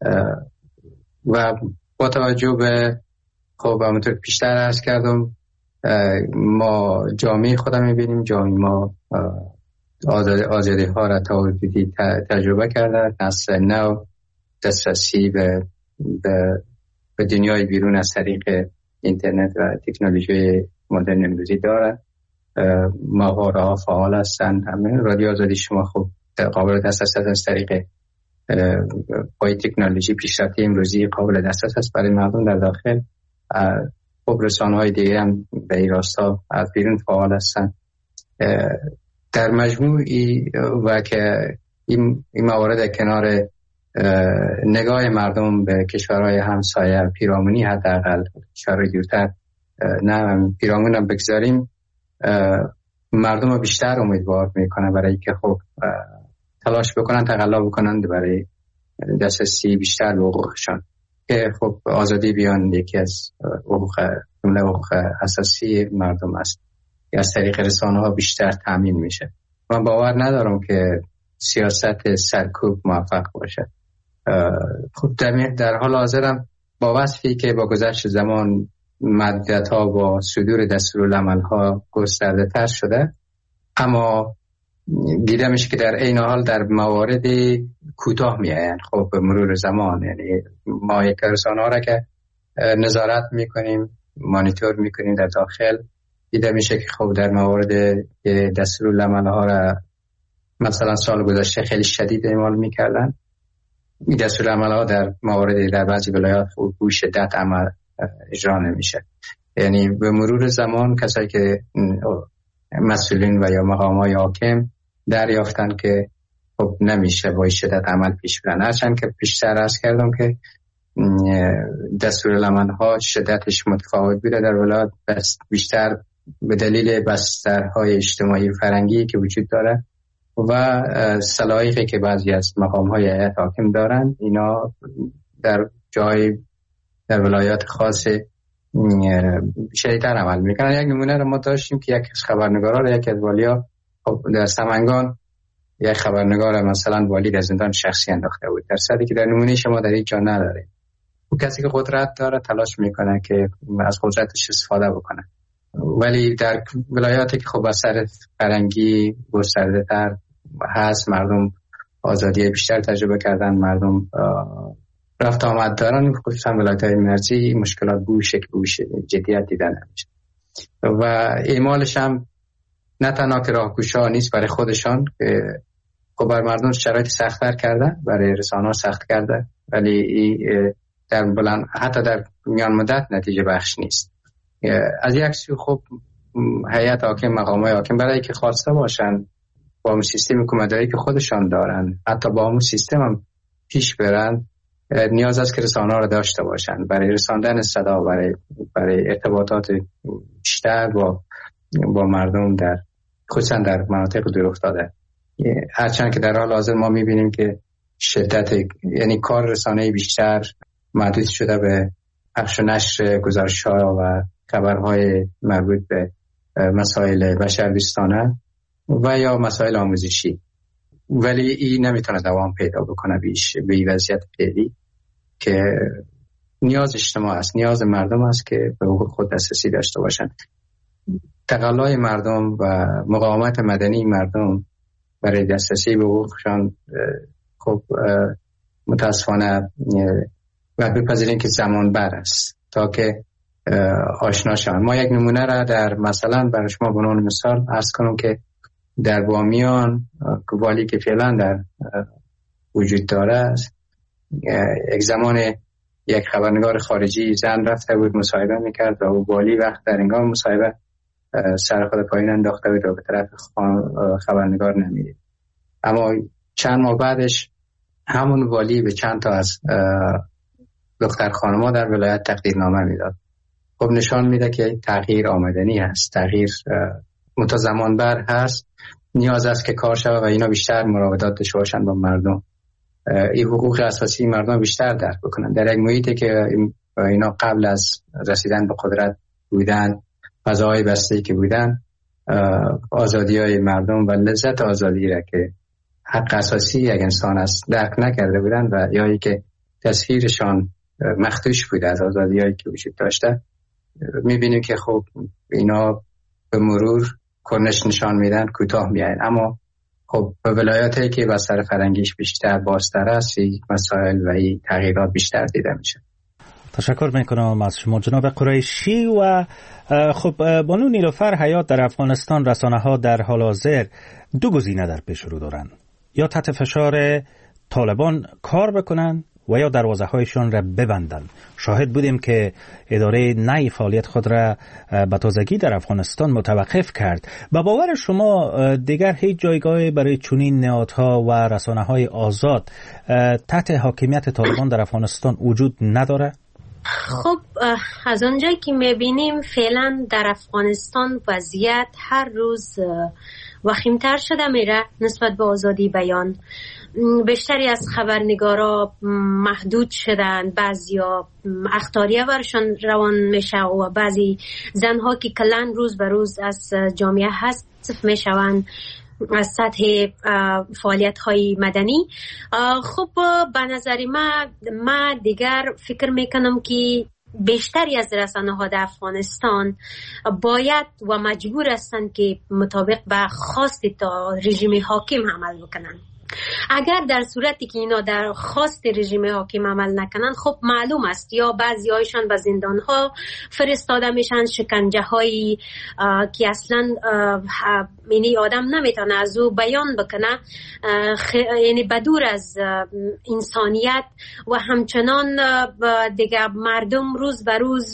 و با توجه به خب همونطور پیشتر عرض کردم، ما جامعه خودم میبینیم، جامعه ما آزادی ها را تا حدودی تجربه کرده، نسل نو دسترسی به دنیای بیرون از طریق اینترنت و تکنولوژی مدرن امروزی داره. ماهواره ها فعال هستند، همین رادیو آزادی شما خب قابل دسترس است از طریق با تکنولوژی پیشرفته امروزی قابل دسترس است برای مردم در داخل. خب رسانه‌های دیگه هم به این راستا از بیرون فعال هستند. در مجموع و که این موارد کنار نگاه مردم به کشورهای همسایه پیرامونی، حداقل کشورهای دورتر نه پیرامون هم بگذاریم، مردم رو بیشتر امیدوار میکنه برای که خب تلاش بکنن، تقلا بکنن برای دسترسی بیشتر به حقوقشان، که خب آزادی بیان یکی از حقوق اساسی مردم است که از طریق رسانه ها بیشتر تامین میشه. من باور ندارم که سیاست سرکوب موفق باشه. خب در حال حاضرم با وصفی که با گذشت زمان مدت ها با صدور دستورالعمل ها گسترده تر شده، اما دیده میشه که در این حال در موارد کوتاه میآیند. خب به مرور زمان، یعنی ما یک رسانه ها را که نظارت میکنیم، مانیتور میکنیم در داخل، دیده میشه که خب در موارد دستورالعمل ها را مثلا سال گذشته خیلی شدید اعمال میکردن، این دستورالعمل ها در موارد در بعضی ولایات به شدت عمل اجرا نمیشه. یعنی به مرور زمان کسایی که مسئولین و یا مقامات حاکم دریافتن که خب نمیشه با شدت عمل پیش برن. هرچند که بیشتر عرض کردم که دستورالعمل‌ها شدتش متفاوت بوده در ولایت، بیشتر به دلیل بسترهای اجتماعی و فرهنگی که وجود داره و سلایقی که بعضی از مقام‌های هیئت حاکم دارن، اینا در جای در ولایات خاص شدیدتر عمل میکنن. یک نمونه رو ما داشتیم که یک خبرنگارا رو یکی از والیا در سمنگان یک خبرنگار مثلا والی در زندان شخصی انداخته بود، در صورتی که در نمونه شما در اینجا نداریم. اون کسی که قدرت داره تلاش میکنه که از قدرتش استفاده بکنه، ولی در ولایاتی که خب اثر فرهنگی گسترده تر هست، مردم آزادی بیشتر تجربه کردن، مردم رفت آمد دارن، خصوصا ولایت‌های مرزی مشکلات بوش جدیت دیدن نمیشه و اعمالش هم نه تنها که راهگشا نیست برای خودشان که خب بر مردم شرایط سخت‌تر کرده، برای رسانه‌ها سخت کرده، ولی در بلند حتی در میان مدت نتیجه بخش نیست. از یک سو خب هیئت حاکم، مقامات حاکم برای که خواسته باشن با اون سیستم حکومتداری که خودشان دارن، حتی با اون سیستم هم پیش برن، نیاز است که رسانه‌ها رو داشته باشن برای رساندن صدا، برای ارتباطات بیشتر با مردم در خصوصا در مناطق دورافتاده. هرچند که در حال حاضر ما می‌بینیم که شدت یعنی کار رسانه‌ای بیشتر محدود شده به پخش و نشر گزارش‌ها و خبرهای مربوط به مسائل بشردوستانه و یا مسائل آموزشی، ولی این نمیتونه دوام پیدا بکنه به این وضعیت فعلی که نیاز اجتماع است، نیاز مردم است که به حقوق خود دسترسی داشته باشند. تقلای مردم و مقاومت مدنی مردم برای دسترسی به حقوقشان خب متاسفانه و بپذیریم که زمان بر است تا که آشنا شوند. ما یک نمونه را در مثلا برای شما به عنوان مثال عرض کنم که در بامیان والی که فعلا در وجود داره است، یک زمان یک خبرنگار خارجی زن رفته بود مصاحبه میکرد و والی وقت در هنگام مصاحبه سر خود پایین انداخته بود و به طرف خبرنگار نمیدید. اما چند ماه بعدش همون والی به چند تا از دختر خانم‌ها در ولایت تقدیرنامه میداد. خب نشان میده که تغییر آمدنی هست، تغییر متزمان بر هست، نیاز است که کار شود و اینا بیشتر مراودات داشته باشن با مردم، این حقوق اساسی مردم بیشتر درک بکنن در یک محیطی که اینا قبل از رسیدن به قدرت بودن، فضاهای بسته که بودن، آزادی‌های مردم و لذت آزادی را که حق اساسی یک انسان است درک نکرده بودن و یا ای که تصویرشان مخدوش بوده از آزادی‌هایی که وجود داشته. می‌بینیم که خب اینا به مرور کنش نشان میدن، کوتاه میایند، اما خب به ولایاتی که بستر فرهنگیش بیشتر بازتر است این مسائل و این تغییرات بیشتر دیده میشه. تشکر میکنم از شما جناب قریشی. و خب بانو نیلوفر حیات، در افغانستان رسانه‌ها در حال حاضر دو گزینه در پیش رو دارن، یا تحت فشار طالبان کار بکنن و یا دروازه‌هایشان را ببندن. شاهد بودیم که اداره نی فعالیت خود را به تازگی در افغانستان متوقف کرد. به باور شما دیگر هیچ جایگاهی برای چنین نهادها و رسانه‌های آزاد تحت حاکمیت طالبان در افغانستان وجود نداره؟ خب از اونجایی که میبینیم فعلا در افغانستان وضعیت هر روز وخیمتر شده میره نسبت به آزادی بیان. بیشتری از خبرنگارا محدود شدن، بعضیا اخطاریه برشان روان میشه و بعضی زنها که کلان روز به روز از جامعه حذف میشوند از سطح فعالیت های مدنی. خب به نظر ما دیگر فکر میکنم که بیشتری از رسانه ها در افغانستان باید و مجبور هستند که مطابق به خواست رژیم حاکم عمل بکنن. اگر در صورتی که اینا در خواست رژیم حاکم عمل نکنن، خب معلوم است یا بعضی هایشان به زندان ها فرستاده میشن، شکنجه هایی که اصلا یعنی آدم نمیتونه از او بیان بکنه، یعنی بدور از انسانیت و همچنان دیگه مردم روز به روز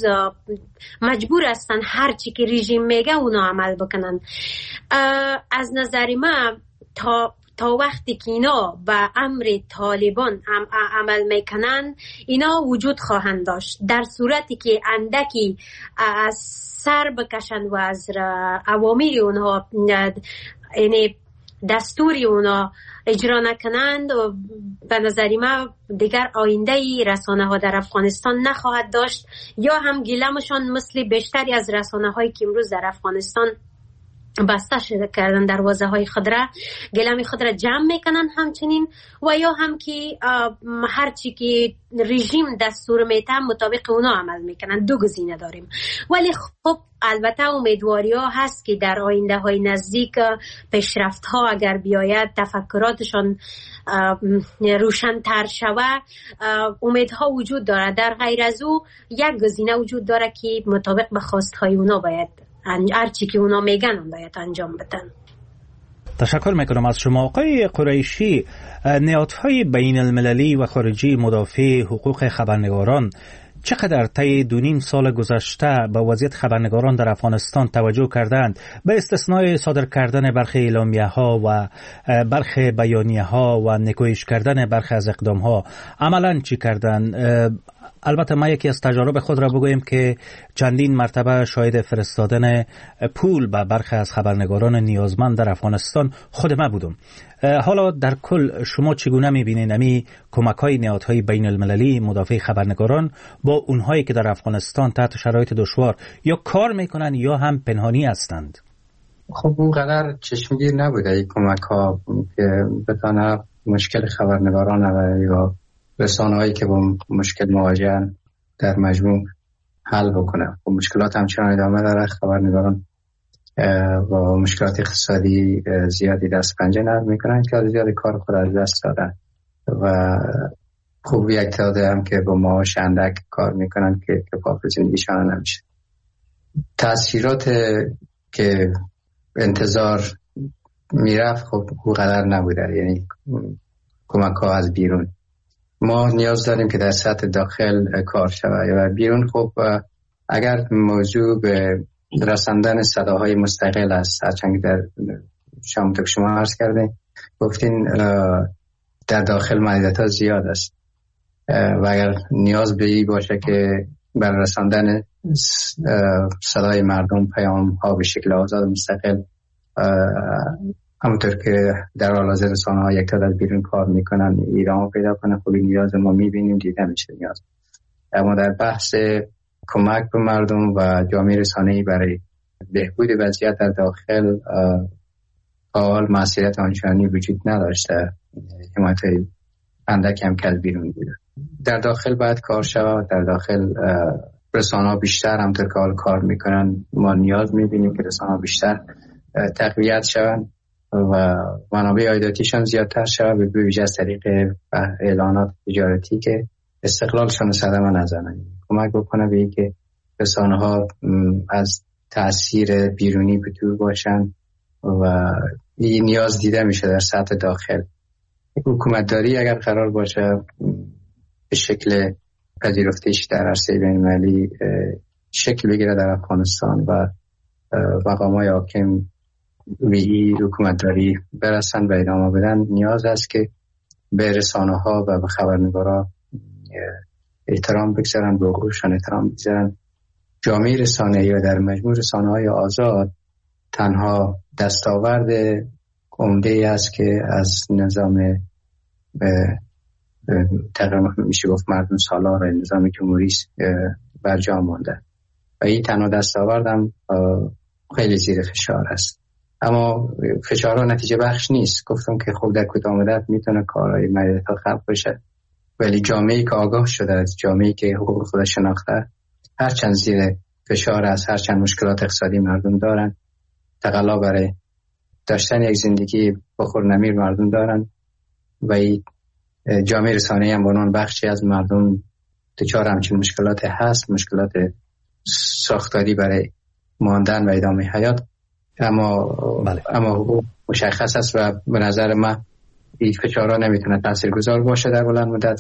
مجبور هستن هر چی که رژیم میگه اونا عمل بکنن. از نظر من تا وقتی که اینا به امر طالبان عمل میکنن اینا وجود خواهند داشت. در صورتی که اندکی از سر بکشن و از اوامر اونها یعنی دستوری اونا اجرا نکنند، به نظری من دیگر آینده رسانه ها در افغانستان نخواهد داشت، یا هم گیلمشان مثل بیشتری از رسانه هایی که امروز در افغانستان بسته شده کردن دروازه های خود را، گلم خود را جمع میکنن همچنین، و یا هم که هرچی که رژیم دستور میته مطابق اونا عمل میکنن. دو گزینه داریم. ولی خب البته امیدواری ها هست که در آینده های نزدیک پیشرفت ها اگر بیاید تفکراتشان روشن‌تر شود، امیدها وجود داره. در غیر از او یک گزینه وجود داره که مطابق به خواست های اونا باید هرچی که اونا میگن اون باید انجام بدن. تشکر میکنم از شما. آقای قریشی، نهادهای بین المللی و خارجی مدافع حقوق خبرنگاران چقدر طی 2.5 سال گذشته به وضعیت خبرنگاران در افغانستان توجه کردند، به استثنای صادر کردن برخی اعلامیه ها و برخی بیانیه ها و نکوهش کردن برخی از اقدام ها عملا چی کردند؟ البته ما یکی از تجارب خود را بگوییم که چندین مرتبه شاهد فرستادن پول به برخی از خبرنگاران نیازمند در افغانستان خود ما بودم. حالا در کل شما چگونه می‌بینید امی کمک‌های نهادهای بین المللی مدافع خبرنگاران با اونهایی که در افغانستان تحت شرایط دشوار یا کار میکنن یا هم پنهانی هستند؟ خب اونقدر چشمگیر نبوده این کمک‌ها که بتونه مشکل خبرنگاران یا رسانه‌هایی که با مشکل مواجهن در مجموع حل بکنه. و مشکلات همچنان ادامه داره. خبرنگاران با مشکلات اقتصادی زیادی دست پنجه نرم میکنن که زیادی کار خود از دست دادن و خوب یک تعداد هم که با معاش اندک کار میکنن که کفاف زندگیشان نمیشه. تأثیرات که انتظار میرفت خب اونقدر نبوده، یعنی کمک ها از بیرون. ما نیاز داریم که در سطح داخل کار شود و بیرون. خب اگر موضوع به رساندن صداهای مستقل است، هرچند در شما عرض کردین گفتین در داخل محدودیت ها زیاد است و اگر نیاز به این باشه که بر رساندن صدای مردم پیام ها به شکل آزاد مستقل، همونطور که در حال حاضر رسانه ها یک تعداد بیرون کار میکنن ایران پیدا کنه، خب نیاز ما میبینیم، دیده میشه نیاز. اما در بحث کمک به مردم و جامعه رسانه‌ای برای بهبود وضعیت در داخل حال مسئولیت آنچنانی وجود نداشته. حمایت اندک هم کل بیرون بوده. در داخل باید کار شود. در داخل رسانه‌ها بیشتر همونطور که حال کار میکنن ما نیاز میبینیم که رسانه‌ها بیشتر تقویت شوند و منابع عایداتیشان زیادتر شود، به ویژه از طریق اعلانات تجارتی که استقلالشان صدمه نزنن. کمک بکنه به اینکه رسانه‌ها از تأثیر بیرونی به دور باشن و این نیاز دیده میشه در سطح داخل. حکومتداری اگر قرار باشه به شکل پذیرفته‌اش در عرصه بین‌المللی شکل بگیره در افغانستان و مقامات حاکم به این حکومتداری برسن و ادامه بدن، نیاز است که به رسانه‌ها و به خبرنگارا احترام بگذارن، به حقوقشان احترام بگذارن. جامعه رسانه‌ای و در مجموع رسانه‌های آزاد تنها دستاورد عمده‌ای است که از نظام تقریبا میشه گفت مردم سالار نظام جمهوری برجا مانده و این تنها دستاورد هم خیلی زیر فشار است. اما فشارها نتیجه بخش نیست. گفتم که خب در کوتاه مدت میتونه کارهای محدودیت‌ها خلق بشه، ولی جامعه‌ای که آگاه شده است، جامعه‌ای که حقوق خودش شناخته، هرچند زیر فشار است، هرچند مشکلات اقتصادی مردم دارن، تقلا برای داشتن یک زندگی بخورنمیر مردم دارن و این جامعه رسانه‌ای هم بانون بخشی از مردم دچار همچین مشکلات هست، مشکلات ساختاری برای ماندن و ادامه حیات. اما حقوق مشخص است و به نظر من این فشارها نمیتونه تاثیرگذار باشه در بلند مدت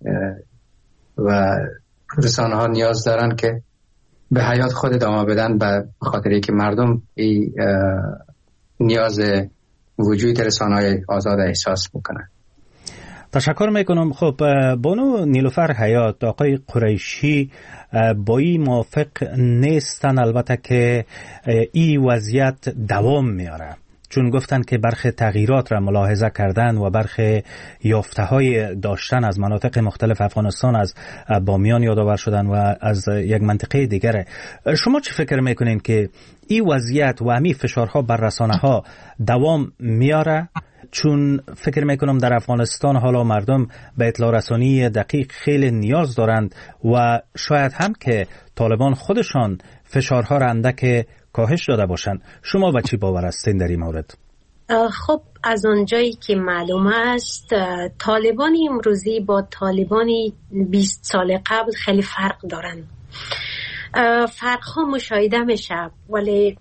و رسانه ها نیاز دارن که به حیات خود ادامه بدن به خاطر اینکه مردم این نیاز وجود رسانه‌های آزاد احساس میکنن. تشکر میکنم. خب بانو نیلوفر حیات، آقای قریشی با این موافق نیستن البته که این وضعیت دوام میاره، چون گفتن که برخی تغییرات را ملاحظه کردن و برخی یافته‌های داشتن از مناطق مختلف افغانستان، از بامیان یادآور شدن و از یک منطقه دیگره. شما چه فکر میکنین که این وضعیت و همین فشارها بر رسانه‌ها دوام میاره؟ چون فکر میکنم در افغانستان حالا مردم به اطلاع رسانی دقیق خیلی نیاز دارند و شاید هم که طالبان خودشان فشارها را اندک کاهش داده باشند. شما به چی باور هستین در این مورد؟ خب از آنجایی که معلوم است طالبان امروزی با طالبان 20 سال قبل خیلی فرق دارند. فرق‌ها مشاهده میشه، ولی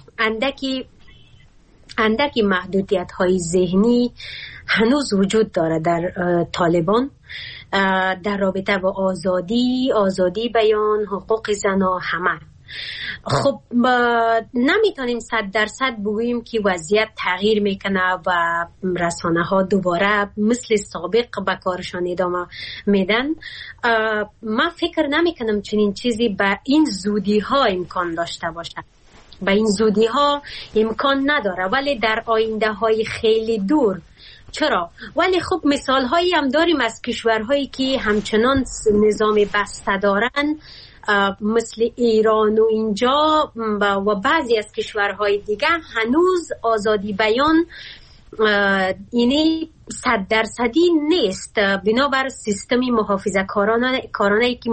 اندکی محدودیت‌های ذهنی هنوز وجود داره در طالبان در رابطه با آزادی بیان، حقوق زنان همه. خب نمیتونیم 100% بگوییم که وضعیت تغییر میکنه و رسانه ها دوباره مثل سابق به کارشان ادامه میدن. من فکر نمیکنم چنین چیزی به این زودی ها امکان داشته باشه. به این زودی ها امکان نداره، ولی در آینده های خیلی دور. چرا؟ ولی خب مثال هایی هم داریم از کشورهایی که همچنان نظام بسته دارن، مثل ایران و اینجا و بعضی از کشورهای دیگه هنوز آزادی بیان اینی 100% نیست، بنابر سیستمی محافظه کارانه که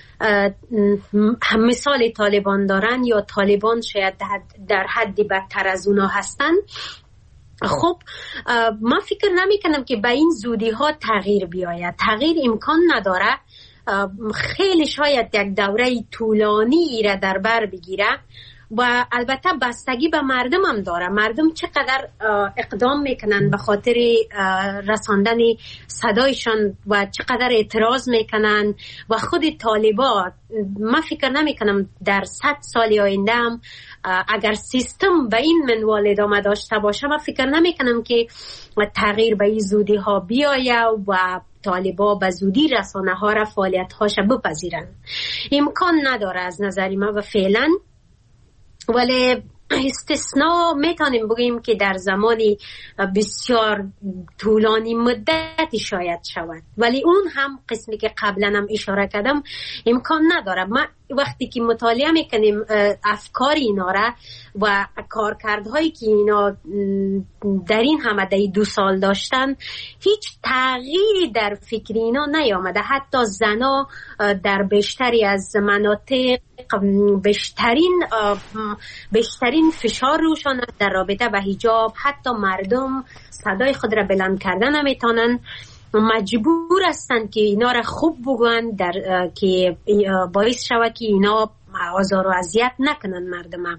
هم مثال طالبان دارن یا طالبان شاید در حدی بدتر از اونا هستن. خب من فکر نمی کنم که به این زودی ها تغییر بیاید. تغییر امکان نداره. خیلی شاید یک دوره طولانی را در بر بگیره و البته بستگی به مردم هم داره. مردم چقدر اقدام میکنن به خاطر رساندن صدایشان و چقدر اعتراض میکنن و خود طالبان. من فکر نمیکنم در 100 سال آینده هم اگر سیستم به این منوال ادامه داشته باشه، من فکر نمیکنم که تغییر به این زودی ها بیایه و طالبا به زودی رسانه ها را فعالیت هاش بپذیرن. امکان نداره از نظر من و فعلا. ولی استثناء میتونیم بگیم که در زمانی بسیار طولانی مدتی شاید شود، ولی اون هم قسمی که قبلا هم اشاره کردم امکان نداره. ما وقتی که مطالعه میکنیم افکار اینا را و کارکردهایی که اینا در این همه 2 سال داشتن، هیچ تغییری در فکر اینا نیامده. حتی زنا در بیشتری از مناطق بیشترین فشار روشان در رابطه با حجاب. حتی مردم صدای خود را بلند کردن نمیتونن، مجبور هستند که اینا را خوب بگوین که باعث شود که اینا آزار و اذیت نکنن مردم.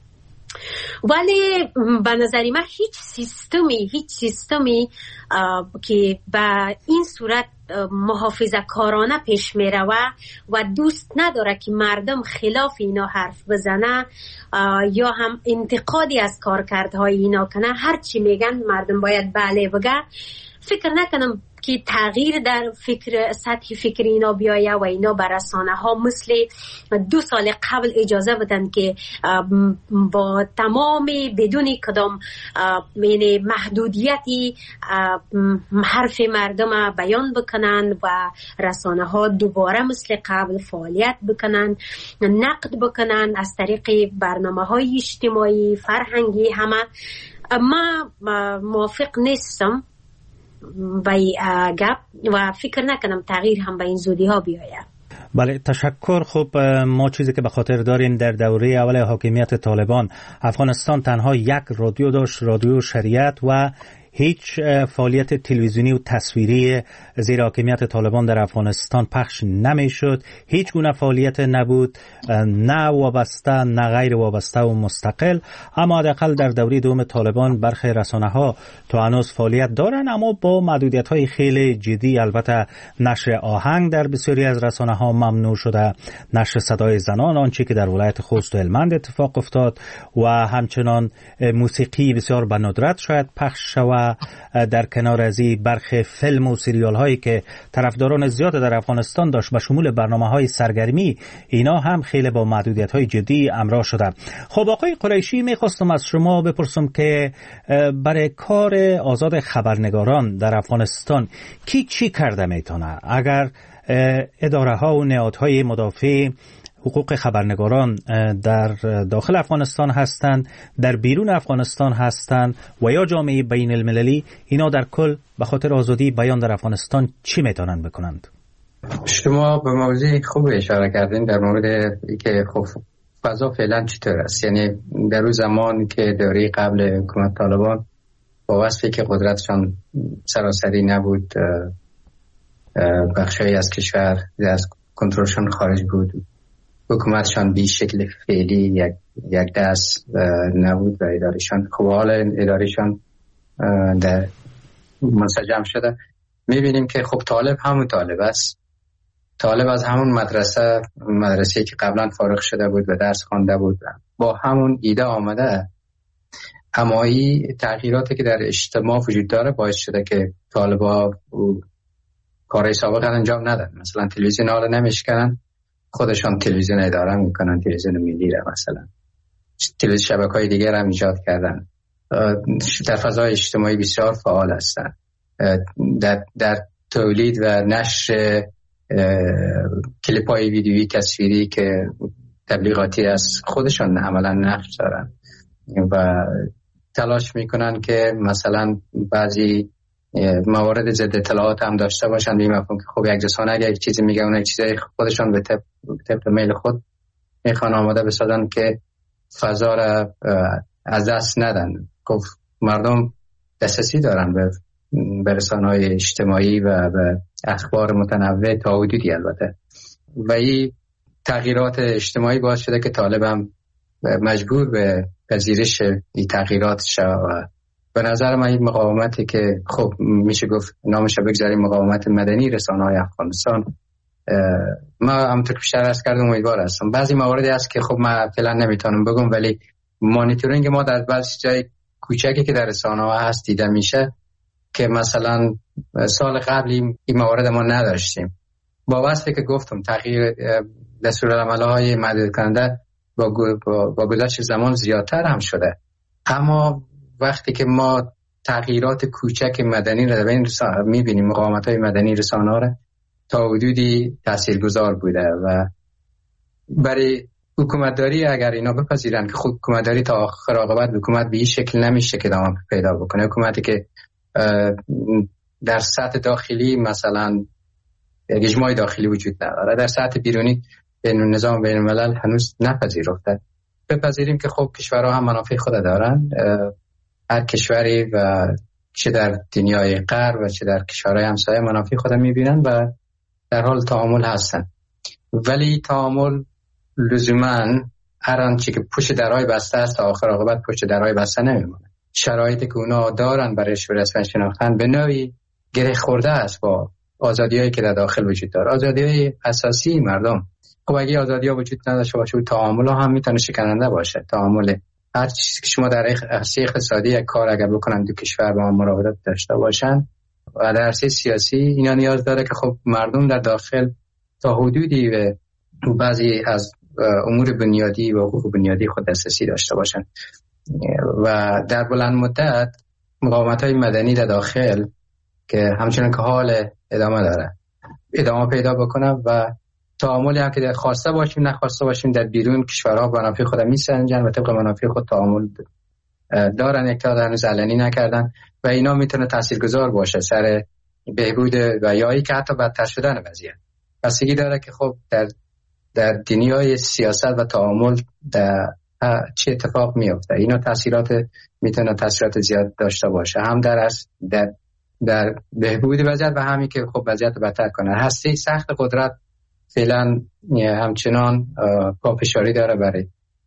ولی به نظر من هیچ سیستمی که به این صورت محافظه کارانه پیش می روه و دوست نداره که مردم خلاف اینا حرف بزنه یا هم انتقادی از کارکردهای اینا کنه. هرچی میگن مردم باید بله بگه. فکر نکنم که تغییر در سطح فکر اینا بیایه و اینا بر رسانه ها مثل 2 سال قبل اجازه بدن که با تمام بدون کدام یعنی محدودیتی حرف مردم بیان بکنن و رسانه ها دوباره مثل قبل فعالیت بکنن، نقد بکنن از طریق برنامه های اجتماعی، فرهنگی همه. ما موافق نیستم با گپ و فکر نکنم تغییر هم به این زودی ها بیاید. بله تشکر. خب ما چیزی که به خاطر داریم در دوره اول حاکمیت طالبان افغانستان تنها یک رادیو داشت، رادیو شریعت، و هیچ فعالیت تلویزیونی و تصویری زیر حاکمیت طالبان در افغانستان پخش نمیشد. هیچ گونه فعالیت نبود، نه وابسته نه غیر وابسته و مستقل. اما حداقل در دوره دوم طالبان برخی رسانه‌ها تا هنوز فعالیت دارن، اما با محدودیت‌های خیلی جدی. البته نشر آهنگ در بسیاری از رسانه‌ها ممنوع شده، نشر صدای زنان، آنچه که در ولایت خوست و هلمند اتفاق افتاد، و همچنان موسیقی بسیار به ندرت شاید پخش شود. در کنار از این برخی فیلم و سریال هایی که طرفداران زیاد در افغانستان داشت به شمول برنامه‌های سرگرمی، اینا هم خیلی با محدودیت‌های جدی همراه شده. خب آقای قریشی، می‌خواستم از شما بپرسم که برای کار آزاد خبرنگاران در افغانستان کی چی کرده میتونه؟ اگر اداره ها و نهادهای مدافع حقوق خبرنگاران در داخل افغانستان هستند، در بیرون افغانستان هستند و یا جامعه بین المللی، اینا در کل به خاطر آزادی بیان در افغانستان چی میتونن بکنند؟ شما به موضوع خوب اشاره کردین در مورد اینکه خب فضا فعلا چطور است. یعنی در اون زمان که دوره قبل حکومت طالبان با وصفی که قدرتشان سراسری نبود، بخشی از کشور از کنترلشان خارج بود، حکومتشان بی شکل فعلی یک دست نبود و ادارهشان خب حالا ادارهشان در منسجم شده. میبینیم که خب طالب همون طالب است. طالب از همون مدرسه که قبلا فارغ شده بود و درس خوانده بود با همون ایده آمده. اما این تغییراتی که در اجتماع وجود داره باعث شده که طالبا کارهای سابق انجام ندن. مثلا تلویزیون حالا نمیشکنن، خودشان تلویزیون اداره میکنن، تلویزیون ملی را مثلا تلویزیون شبکه‌های دیگر هم ایجاد کردن. در فضای اجتماعی بسیار فعال هستن. در تولید و نشر کلیپ‌های ویدیویی تصویری که تبلیغاتی از خودشان عملا نقش دارن و تلاش میکنن که مثلا بعضی موارد ضد اطلاعات هم داشته باشن، به این مفهوم که خب یک رسانه اگه یک چیزی میگه اون یک چیزی خودشان به طبق میل خود میخوان آماده بسازن که فضا را از دست ندن. خب مردم دسترسی دارن به رسانه‌های اجتماعی و به اخبار متنوع تا حدودی البته، و این تغییرات اجتماعی باعث شده که طالب هم مجبور به پذیرش این تغییرات شود. به نظر من این مقاومتی که خب میشه گفت نامش بگذاریم مقاومت مدنی رسانه‌های افغانستان، ما همونطور که بیشتر عرض کردم امیدوار هستم. بعضی مواردی هست که خب من فعلا نمیتونم بگم، ولی مانیتورینگ ما در بعضی جای کوچکی که در رسانه‌ها هست دیده میشه که مثلا سال قبل این موارد ما نداشتیم. با وصفی که گفتم تغییر دستورالعمل‌های محدود کننده با گذشت زمان زیادتر هم شده، اما وقتی که ما تغییرات کوچک مدنی را ببینیم می‌بینیم مقاومت‌های مدنی رسانه‌ها را تا حدودی تاثیرگذار بوده و برای حکومتداری اگر اینا بپذیرن که خود حکومتداری تا آخر عاقبت حکومت به این شکل نمیشه که ادامه پیدا بکنه. حکومتی که در سطح داخلی مثلا اجماع داخلی وجود نداره، در سطح بیرونی نظام بین الملل هنوز نپذیرفته. بپذیریم که خب کشورها هم منافع خود دارن، هر کشوری و چه در دنیای غرب و چه در کشورهای همسایه منافع خود میبینن و در حال تعامل هستن، ولی تعامل لزوما هر آنچه که پشت درهای بسته است تا آخر عاقبت پشت درهای بسته نمیمونه. شرایطی که اونا دارن برای رسمی شناختن به نوعی گره خورده است با آزادیایی که در داخل وجود داره، آزادیای اساسی مردم. خب اگه آزادی‌ها وجود نداشته باشه تعامل هم میتونه شکننده باشه. تعامل هر چیزی که شما در عرصه اقتصادی یک کار اگر بکنن دو کشور با هم مراودات داشته باشن و در عرصه سیاسی اینا نیاز داره که خب مردم در داخل تا حدودی به بعضی از امور بنیادی و حقوق بنیادی خود دسترسی داشته باشن و در بلند مدت مقاومت‌های مدنی در داخل که همچنان که حال ادامه پیدا بکنه و تعاملی هم که در خواسته باشیم نخواسته باشیم در بیرون کشورها منافع خود میسنجن و طبق منافع خود تعامل دارن، یک تا هنوز علنی نکردن و اینا میتونه تاثیرگذار باشه سر بهبود و یایی که حتی بدتر شدن وضعیت. بستگی داره که خب در دنیای سیاست و تعامل در چه اتفاق میفته. اینا میتونه تاثیرات زیاد داشته باشه، هم در بهبود وضعیت و همین که خب وضعیت بدتر کنه. هسته سخت قدرت فعلا همچنان پافشاری داره برای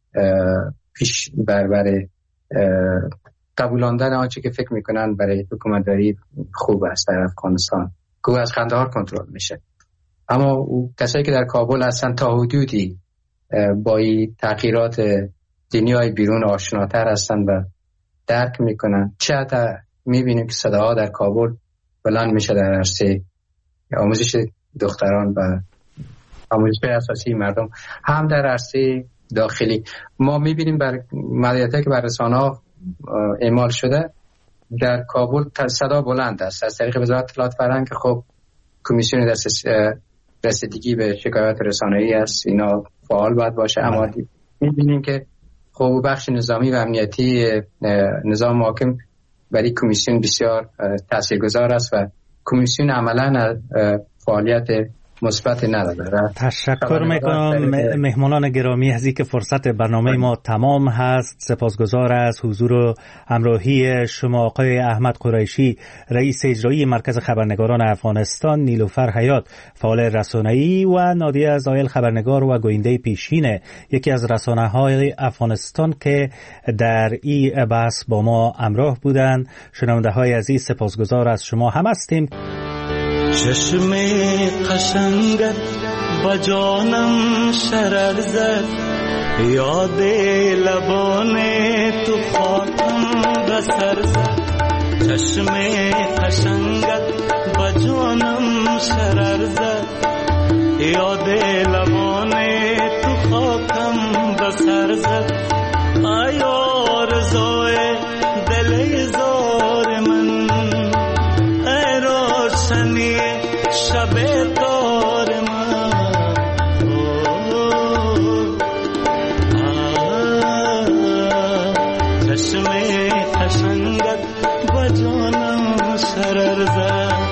برای قبولاندن آنچه که فکر میکنن برای حکومتداری خوب است در افغانستان، که از قندهار کنترل میشه. اما کسایی که در کابل هستن تا حدودی با این تغییرات دنیای بیرون آشناتر هستن و درک میکنن. چقدر میبینیم که صداها در کابل بلند میشه در عرصه آموزش دختران و آموزش اساسی مردم، هم در عرصه داخلی. ما میبینیم بر مدیریتی که بر رسانه‌ها اعمال شده در کابل صدا بلند است از طریق وزارت اطلاعات فرهنگ که خب کمیسیون رسیدگی به شکایات رسانه‌ای است، اینا فعال باید باشه. اما میبینیم که خب بخش نظامی و امنیتی نظام حاکم برای کمیسیون بسیار تاثیرگذار است و کمیسیون عملاً فعالیت مثبت نداره. تشکر میکنم مهمانان گرامی از اینکه فرصت برنامه ما تمام هست. سپاسگزار از حضور و همراهی شما آقای احمد قریشی، رئیس اجرایی مرکز خبرنگاران افغانستان، نیلوفر حیات، فعال رسانه‌ای، و نادیه زایل، خبرنگار و گوینده پیشین یکی از رسانه‌های افغانستان که در این بحث با ما همراه بودند. شنونده‌های عزیز، سپاسگزار از شما هم هستیم. چشم قشنگت با جانم شرر زد، یاد لبان تو خاکم به سر زد. چشم قشنگت با جانم شرر زد، یاد لبان تو خاکم به سر زد. آیا رضای دل زار من، ای روشنی شب دار من، چشم قشنگت با جانم شرر زد.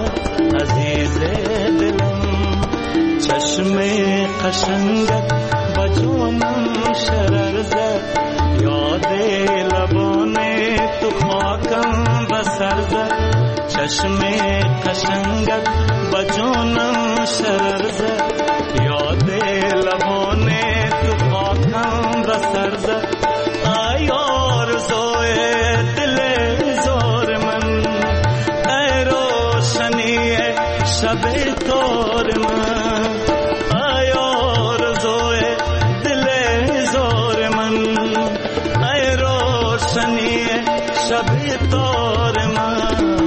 عزیز دلم، چشم قشنگت با جانم شرر زد، یاد لبان تو خاکم بسر زد، چشم قشنگت با جانم شرر زد، یاد لبان تو خاکم بسر زد. ای آرزوی دل زار من، ای روشنی شب تار من، ای آرزوی دل زار من، ای روشنی شب تار من.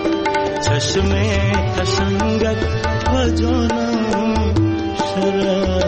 چشم قشنگت و جانم شرر